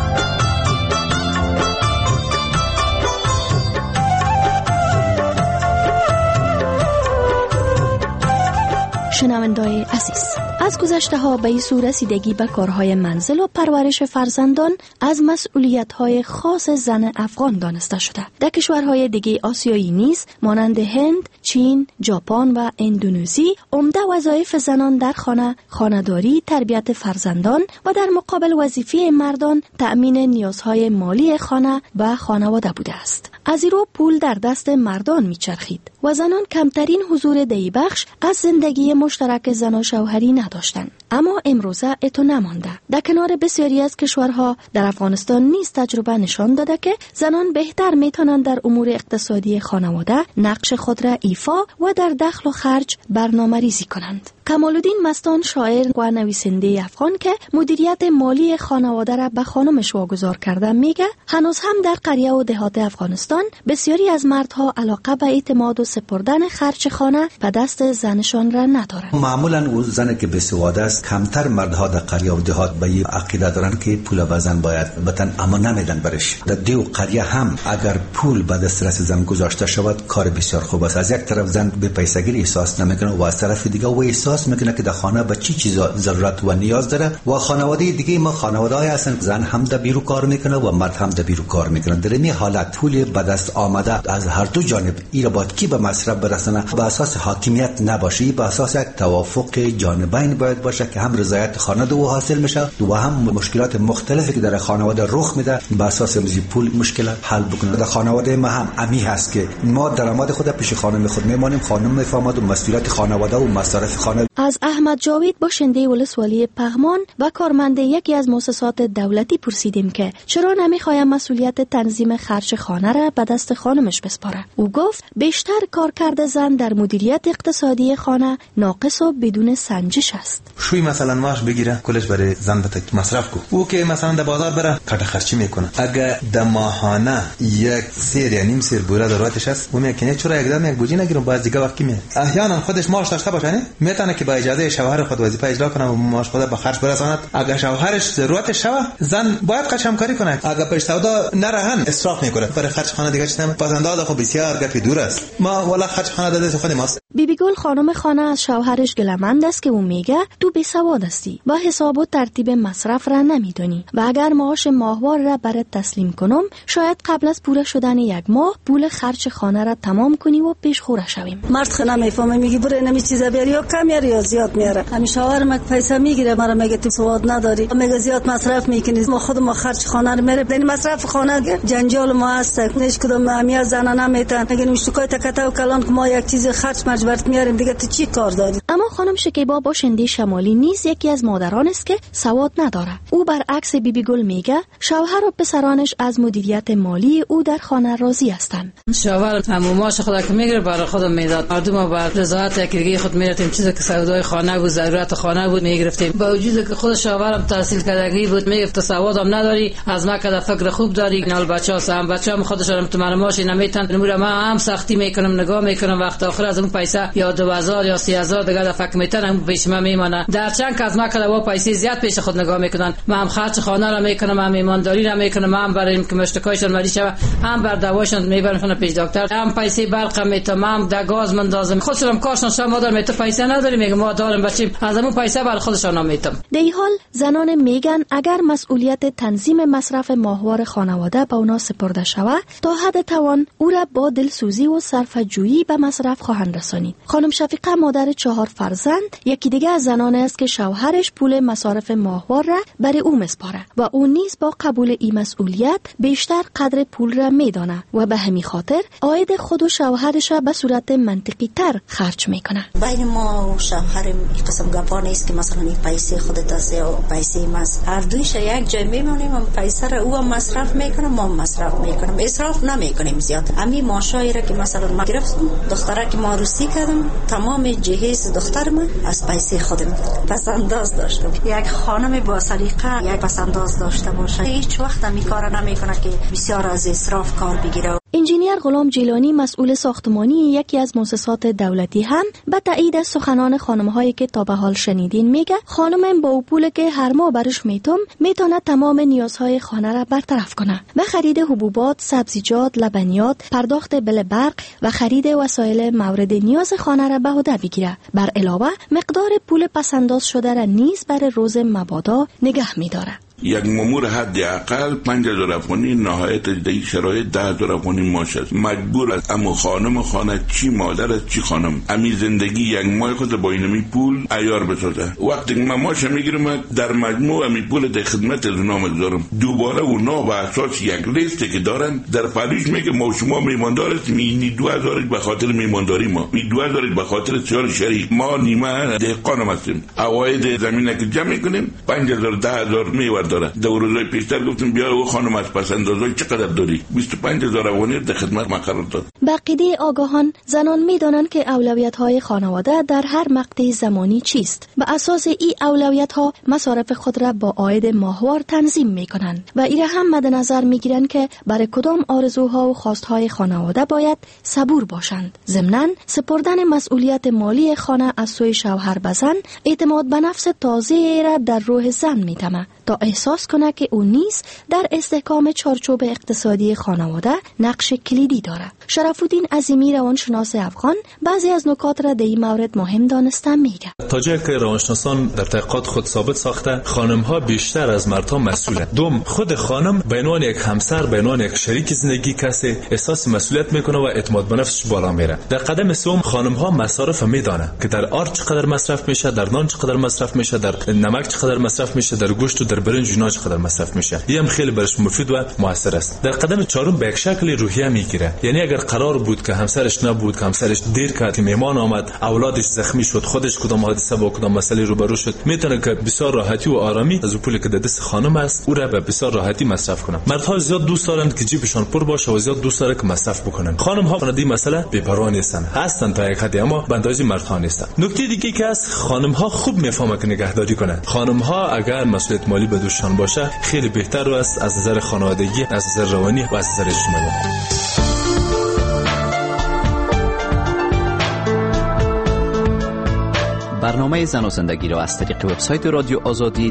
شنونده‌های عزیز، از گذشته ها به این سو رسیدگی به کارهای منزل و پرورش فرزندان از مسئولیت‌های خاص زن افغان دانسته شده. در کشورهای دیگه آسیایی نیز مانند هند، چین، ژاپن و اندونزی عمده وظایف زنان در خانه، خانه‌داری، تربیت فرزندان و در مقابل وظیفه مردان تأمین نیازهای مالی خانه و خانواده بوده است. از ایرو پول در دست مردان میچرخید و زنان کمترین حضور در این بخش از زندگی مشترک زن و شوهری نداشتند. اما امروزه اتو نمانده. در کنار بسیاری از کشورها در افغانستان نیز تجربه نشان داده که زنان بهتر میتونند در امور اقتصادی خانواده نقش خود را ایفا و در دخل و خرج برنامه ریزی کنند. کمالالدین مستان شاعر و نویسنده افغان که مدیریت مالی خانواده را به خانمش واگذار کرده میگه هنوز هم در قریه و دهات افغانستان بسیاری از مردها علاقه به اعتماد و سپردن خرج خانه به دست زنشان را ندارند. معمولا اون زن که بسواده است کمتر مردها در قریه و دهات به این عقیده دارن که پول به زن باید بتن، اما نمیدن برش. در دیو قریه هم اگر پول به دسترس زن گذاشته شود کار بسیار خوب است. از یک طرف زن به پیسه‌گیری احساس نمیکنه و از طرف دیگه او احساس میکنه که در خانه به چی چیزا ضرورت و نیاز داره. و خانواده دیگه ما خانواده‌ای هستن زن هم در بیرو کار میکنه و مرد هم در بیرو کار میکنه. در این حالت پول به دست آمده از هر دو جانب ایرا باید کی به مصرف برسونه، به اساس حاکمیت نباشه، به اساس یک توافق جانبین باید باشه که هم رضایت خانواده او حاصل میشه و هم مشکلات مختلفی که در خانواده رخ میده به اساس پول مشکل حل بکنه. در خانواده ما هم امی هست که ما درآمد خود پیش خانم خود میمانیم، خانم میفهمد و مسئولیت خانواده و مصارف خانه. از احمد جاوید باشنده ولسوالی پغمان و کارمند یکی از مؤسسات دولتی پرسیدیم که چرا نمیخوایم مسئولیت تنظیم خرج خانه را به دست خانمش بسپاره. او گفت بیشتر کارکرد زن در مدیریت اقتصادی خانه ناقص و بدون سنجش است. شوی مثلا ماش بگیره کلش برای زن بتک مصرف کو، او که مثلا در بازار بره کټ خرچی میکنه. اگه در ماهانه یک سیر یا نیم سیر بوره ضرورتش است، اون میگه چرا یک بوجی نگیرم باز دیگه وقتی می احیانا خودش ماش داشته باشه میتونه که با اجازه شوهر خود وظیفه اجرا کنه و ماش خود به خرج برساند. اگه شوهرش ضرورتش شوه زن باید قشم کاری کنه. اگه پیش سودا نرهن اسراف میکنه برای خرج خانه دیگه چنم پسنداد خو بسیار گپی دور است. ما والا خرج خانه داده خود ماست. بیبی گل خانم خانه از شوهرش گلمند است که اون میگه تو بی سواد هستی، با حساب و ترتیب مصرف را نمیدونی و اگر معاش ماهوار را برات تسلیم کنم شاید قبل از پوره شدن یک ماه پول خرج خانه را تمام کنی و پیش خوره شویم. مرد خانه میفهمه میگی برای نمی چیزا بیاری یا کم میاری یا زیاد میاره. همین شوهرم پیسه میگیره مرا میگه تو سواد نداری، میگه زیاد مصرف میکنی. ما خود ما خرج خانه رو میره بین مصرف خانه جنجال ما هست. هیچ کدوم امیه زنا نمیتن میگن مشتکای تکتا و کلان که ما یک چیز خرج مجبورت میاریم دیگه تو چی کار داری. اما خانم شکیبا باشنده شمالی نیز یکی از مادران است که سواد نداره. او برعکس بیبی گل میگه شوهر و پسرانش از مدیریت مالی او در خانه راضی هستند. شوهر تماماش خدا که میگیره برای خودم میداد. مردم با رضایت یکیگی خود میرفتیم چیزی که سودای خانه بود ضرورت خانه بود میگرفتیم. با وجود که خود شوهرم تحصیل کردگی بود میگفت سوادم نداری از ما که فکر خوب داری. نال بچه‌ام خودشون تو مرماش نمیتن نمور ما هم سختی میکنم نگاه میکنم وقت آخر از اون پیسه یا 2000 یا 3000 دیگه فکر میتونم پیش ما میمونه. در چند که از ما که با پیسه زیاد پیش خود نگاه میکنن. ما هم خرج خانه را میکنم، هم ایمانداری را میکنم، هم برای اینکه مشتکایشون مریض شوه، هم بر دواشون میبرن پیش دکتر، هم پیسه برق میتونم در گاز مندازم. خودشون کارشون شما دارم تو پیسه نداری میگم ما دارم بچیم از اون پیسه بر خودشون میتونم. در این حال زنان میگن اگر مسئولیت تنظیم مصرف ماهوار خانواده به اونا سپرده شود تا حد توان او را با دلسوزی و صرفه‌جویی به مصرف خواهند رسانید. خانم شفیقه مادر 4 فرزند یکی دیگه از زنان است که شوهرش پول مصارف ماهوار را برای او مسپاره و او نیز با قبول این مسئولیت بیشتر قدر پول را میدانه و به همین خاطر عاید خود و شوهرش را به صورت منطقی تر خرج میکنه. بین ما و شوهر این قسم گپا نیست که مثلا این پیسه خودت است یا پیسه ماست. هر دویش یک جای میمونیم و پیسه را او هم مصرف میکنه ما هم مصرف میکنیم. اسراف نمیکنیم زیاد. همین ماشایی را که مثلا ما گرفتم دختره که ما عروسی کردم تمام جهیز دخترم از پیسه خودم پسنداز داشتم. یک خانم با سلیقه یک پسنداز داشته باشه هیچ وقت می کار نمیکنه که بسیار از اسراف کار بگیره. انجینیر غلام جیلانی مسئول ساختمانی یکی از مؤسسات دولتی هم به تایید از سخنان خانم‌هایی که تا به حال شنیدین میگه خانم با پول که هر ماه برش میتونه تمام نیازهای خانه را برطرف کنه و خرید حبوبات، سبزیجات، لبنیات، پرداخت بل برق و خرید وسایل مورد نیاز خانه را به عهده بگیره. بر علاوه مقدار پول پسنداز شده را نیز برای روز مبادا نگه می‌داره. یک مامور حداقل 5000 افغانی، نهایت در این شرایط 10000 افغانی معاش است. مجبور است اما خانم خانه چی مادر است چی خانم امی زندگی یک ماه خود با اینمی پول عیار بسازه. وقتی من معاش میگیرم در مجموع امی پول در خدمت از اونا میگذارم. دوباره اونا به اساس یک لیستی که دارن در پالیش میگه ما شما میماندار است، می 2000 به خاطر میمانداری ما، می 2000 به خاطر سیار شریک، ما نیمه دهقان هستیم. عواید زمینه که جمع کنیم 5000 10000 میور داره. در روزای پیشتر گفتم بیا او خانم از پس اندازای چقدر داری؟ 25000 افغانی در خدمت ما قرار داد. بقیده آگاهان زنان میدانند که اولویت‌های خانواده در هر مقطع زمانی چیست. به اساس این اولویت‌ها مصارف خود را با عاید ماهوار تنظیم می‌کنند و این هم مد نظر می‌گیرند که برای کدام آرزوها و خواست‌های خانواده باید صبور باشند. ضمناً سپردن مسئولیت مالی خانه از سوی شوهر به زن اعتماد به نفس تازه را در روح زن می‌دهد تا احساس کنه که او نیز در استحکام چارچوب اقتصادی خانواده نقش کلیدی دارد. شرف‌الدین عظیمی روانشناس افغان بعضی از نکات را در این مورد مهم دانسته میگه. تا جایی که روانشناسان در تحقیقات خود ثابت ساخته خانم‌ها بیشتر از مردها مسئولند. دوم خود خانم به عنوان یک همسر، به عنوان یک شریک زندگی کسی احساس مسئولیت میکنه و اعتماد به نفسش بالا میره. در قدم سوم خانم‌ها مصارف میدانه که در آرد چقدر مصرف میشه، در نان چقدر مصرف میشه، در نمک چقدر مصرف میشه، در گوشت و در برنج اینا چقدر مصرف میشه. این هم خیلی برش مفید و موثر است. در قدم چهارم به یک شکل روحیه میگیره. یعنی اگر قرار بود که همسرش نبود، که همسرش دیر کرد، مهمان آمد، اولادش زخمی شد، خودش کدام حادثه با کدام مسئله روبرو شد، میتونه که بسیار راحتی و آرامی از پولی که در دست خانم است او را به بسیار راحتی مصرف کنه. مردها زیاد دوست دارند که جیبشان پر باشه و زیاد دوست دارند که مصرف بکنن. خانم‌ها در این مسئله بی‌پروا نیستن. هستن تا یک حدی اما به اندازه مردها نیستن. نکته دیگه که از خانم‌ها خوب میفهمن که نگهداری کنن. خانم‌ها اگر مسئولیت مالی به دوششان باشه خیلی بهتر است از نظر خانوادگی، از نظر روانی و از نظر اجتماعی. برنامه زن و زندگی را از طریق وبسایت رادیو آزادی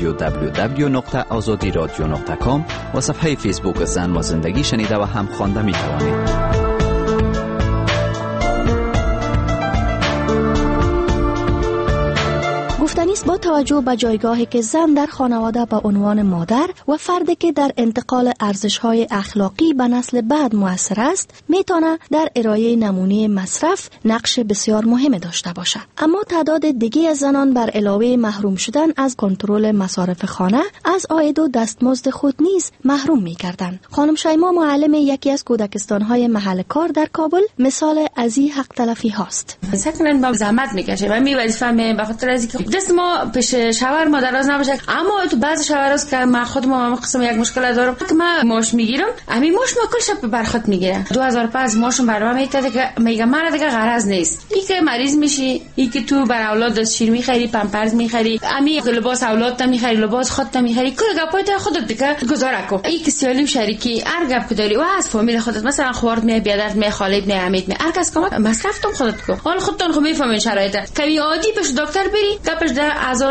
www.azadiradio.com و صفحه فیسبوک زن و زندگی شنیده و هم خوانده می توانید. گفتنیست با توجه به جایگاهی که زن در خانواده به عنوان مادر و فردی که در انتقال ارزش‌های اخلاقی به نسل بعد مؤثر است میتونه در ارائه نمونه مصرف نقش بسیار مهم داشته باشد. اما تعداد دیگه از زنان بر علاوه محروم شدن از کنترل مصارف خانه از عاید و دستمزد خود نیز محروم می‌کردند. خانم شیما معلم یکی از کودکستان‌های محل کار در کابل مثال از این حق تلفی هاست. سکنن با زحمت میکشه و وظیفه به خاطر از اینکه دست ما پیش شوهر ما دراز نباشه. اما تو بعضی شوهراست که من خودم قسم یک مشکل دارم که من ماش میگیرم، همین ماش ما کل شب برخط میگیره. 2005 ماشم برام میتاده که میگه من دیگه غرض نیست. این که مریض میشی، این که تو بر اولاد شیر میخری، پمپرز میخری، همین لباس اولاد تا میخری، لباس خودت تا میخری، کل گپای تا خودت دیگه گزاره کو. این که سیالی شریکی هر گپ داری و از فامیل خودت مثلا خوارد می بیادر می خالد می امید می هر کس کمک مصرف تون خودت کو. حال خودتون خو میفهمین شرایط. کمی عادی پیش دکتر بری، گپش در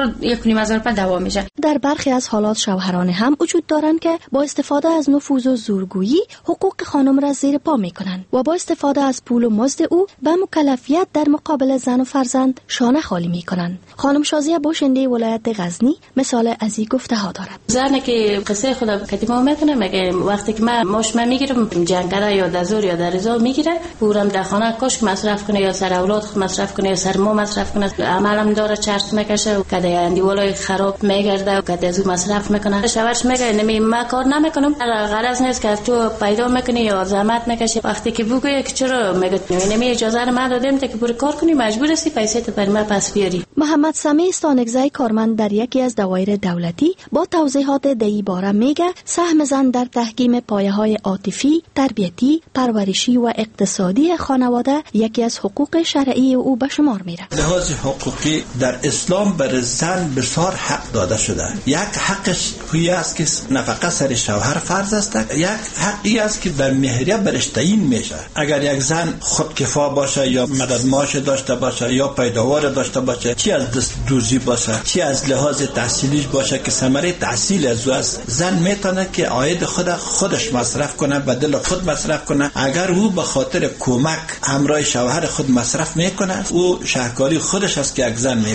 1000 دوام میشه. در برخی از حالات شوهران هم وجود دارند که با استفاده از نفوذ و زورگویی حقوق خانم را زیر پا میکنند و با استفاده از پول و مزد او به مکلفیت در مقابل زن و فرزند شانه خالی میکنند. خانم شازیه باشنده ولایت غزنی مثال از این گفته ها دارد. زنی که قصه خودم کتیما میکنه میگه وقتی که من ماش میگیرم جنگره یا دزور یا درزا میگیره پورم در خانه کاش مصرف کنه یا سر اولاد خود مصرف کنه یا سر ما مصرف کنه. عملم داره چرت میکشه و کده اندیوالای خراب میگرده و کده از مصرف میکنه. شوهرش میگه نمی ما کار نمیکنم، غرض نیست که تو پیدا میکنی یا زحمت میکشی. وقتی که بگه که چرا میگه نمی اجازه من دادم که پور کار کنی مجبور هستی پیسه تو بر من پس بیاری. محمد سمیع استانگزای کارمند در یکی از دوایر دولتی با توضیحات دی باره میگه سهم زن در تحکیم پایه‌های عاطفی، تربیتی، پرورشی و اقتصادی خانواده یکی از حقوق شرعی او به شمار میره. لحاظ حقوقی در اسلام بر زن بسیار حق داده شده. یک حقش هوی است که نفقه سر شوهر فرض است، یک حقی است که در مهریه برش تعیین میشه. اگر یک زن خودکفا باشه یا مدد معاش داشته باشه یا پیداوار داشته باشه، چی از دست دوزی باشه، چی از لحاظ تحصیلیش باشه که ثمره تحصیل از زن میتونه که عاید خودش مصرف کنه، بدل خود مصرف کنه. اگر او به خاطر کمک همراه شوهر خود مصرف میکنه، او شهکاری خودش است که یک زن میکنه.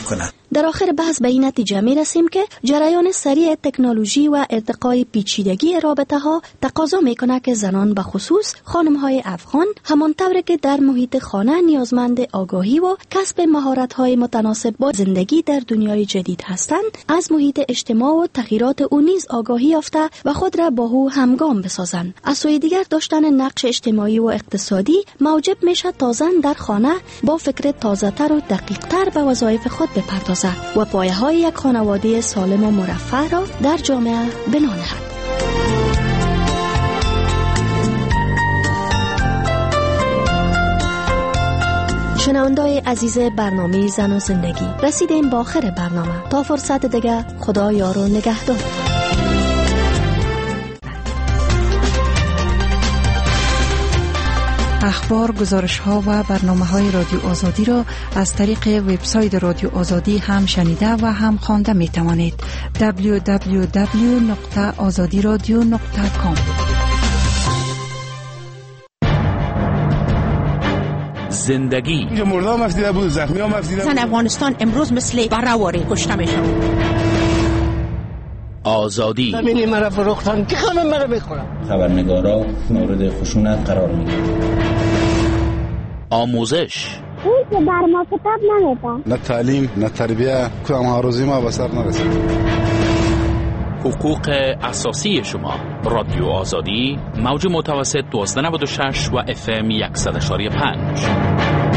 در آخر بحث به این نتیجه می رسیم که جریان سریع تکنولوژی و ارتقای پیچیدگی رابطه ها تقاضا می کنه که زنان به خصوص خانم های افغان همانطور که در محیط خانه نیازمند آگاهی و کسب مهارت های متناسب با زندگی در دنیای جدید هستند، از محیط اجتماع و تغییرات او نیز آگاهی یافته و خود را با او همگام بسازند. از سوی دیگر داشتن نقش اجتماعی و اقتصادی موجب میشه تا زن در خانه با فکر تازه‌تر و دقیق‌تر به وظایف خود بپردازد و پایه‌های یک خانواده سالم و مرفه را در جامعه بنا نهد. شنونده‌های عزیز برنامه زن و زندگی، رسیدیم با آخر برنامه. تا فرصت دیگه، خدا یار و نگهدار. اخبار، گزارش‌ها و برنامه‌های رادیو آزادی را از طریق وبسایت رادیو آزادی هم شنیده و هم خوانده می‌توانید. www.azadiradio.com. زندگی اینجا مردا مفدیده بود، زخمی ها مفدیده بود. زن افغانستان امروز مثل برهواری کشته میشن. آزادی همینی مرا فروختن که همه مرا میخورن. خبرنگارا مورد خشونت قرار میگیرن. آموزش اون که بر ما کتاب نمیدن، نه تعلیم نه تربیه، کدام هاروزی ما به سر نرسید. حقوق اساسی شما. رادیو آزادی، موج متوسط 1296 و FM 100.5.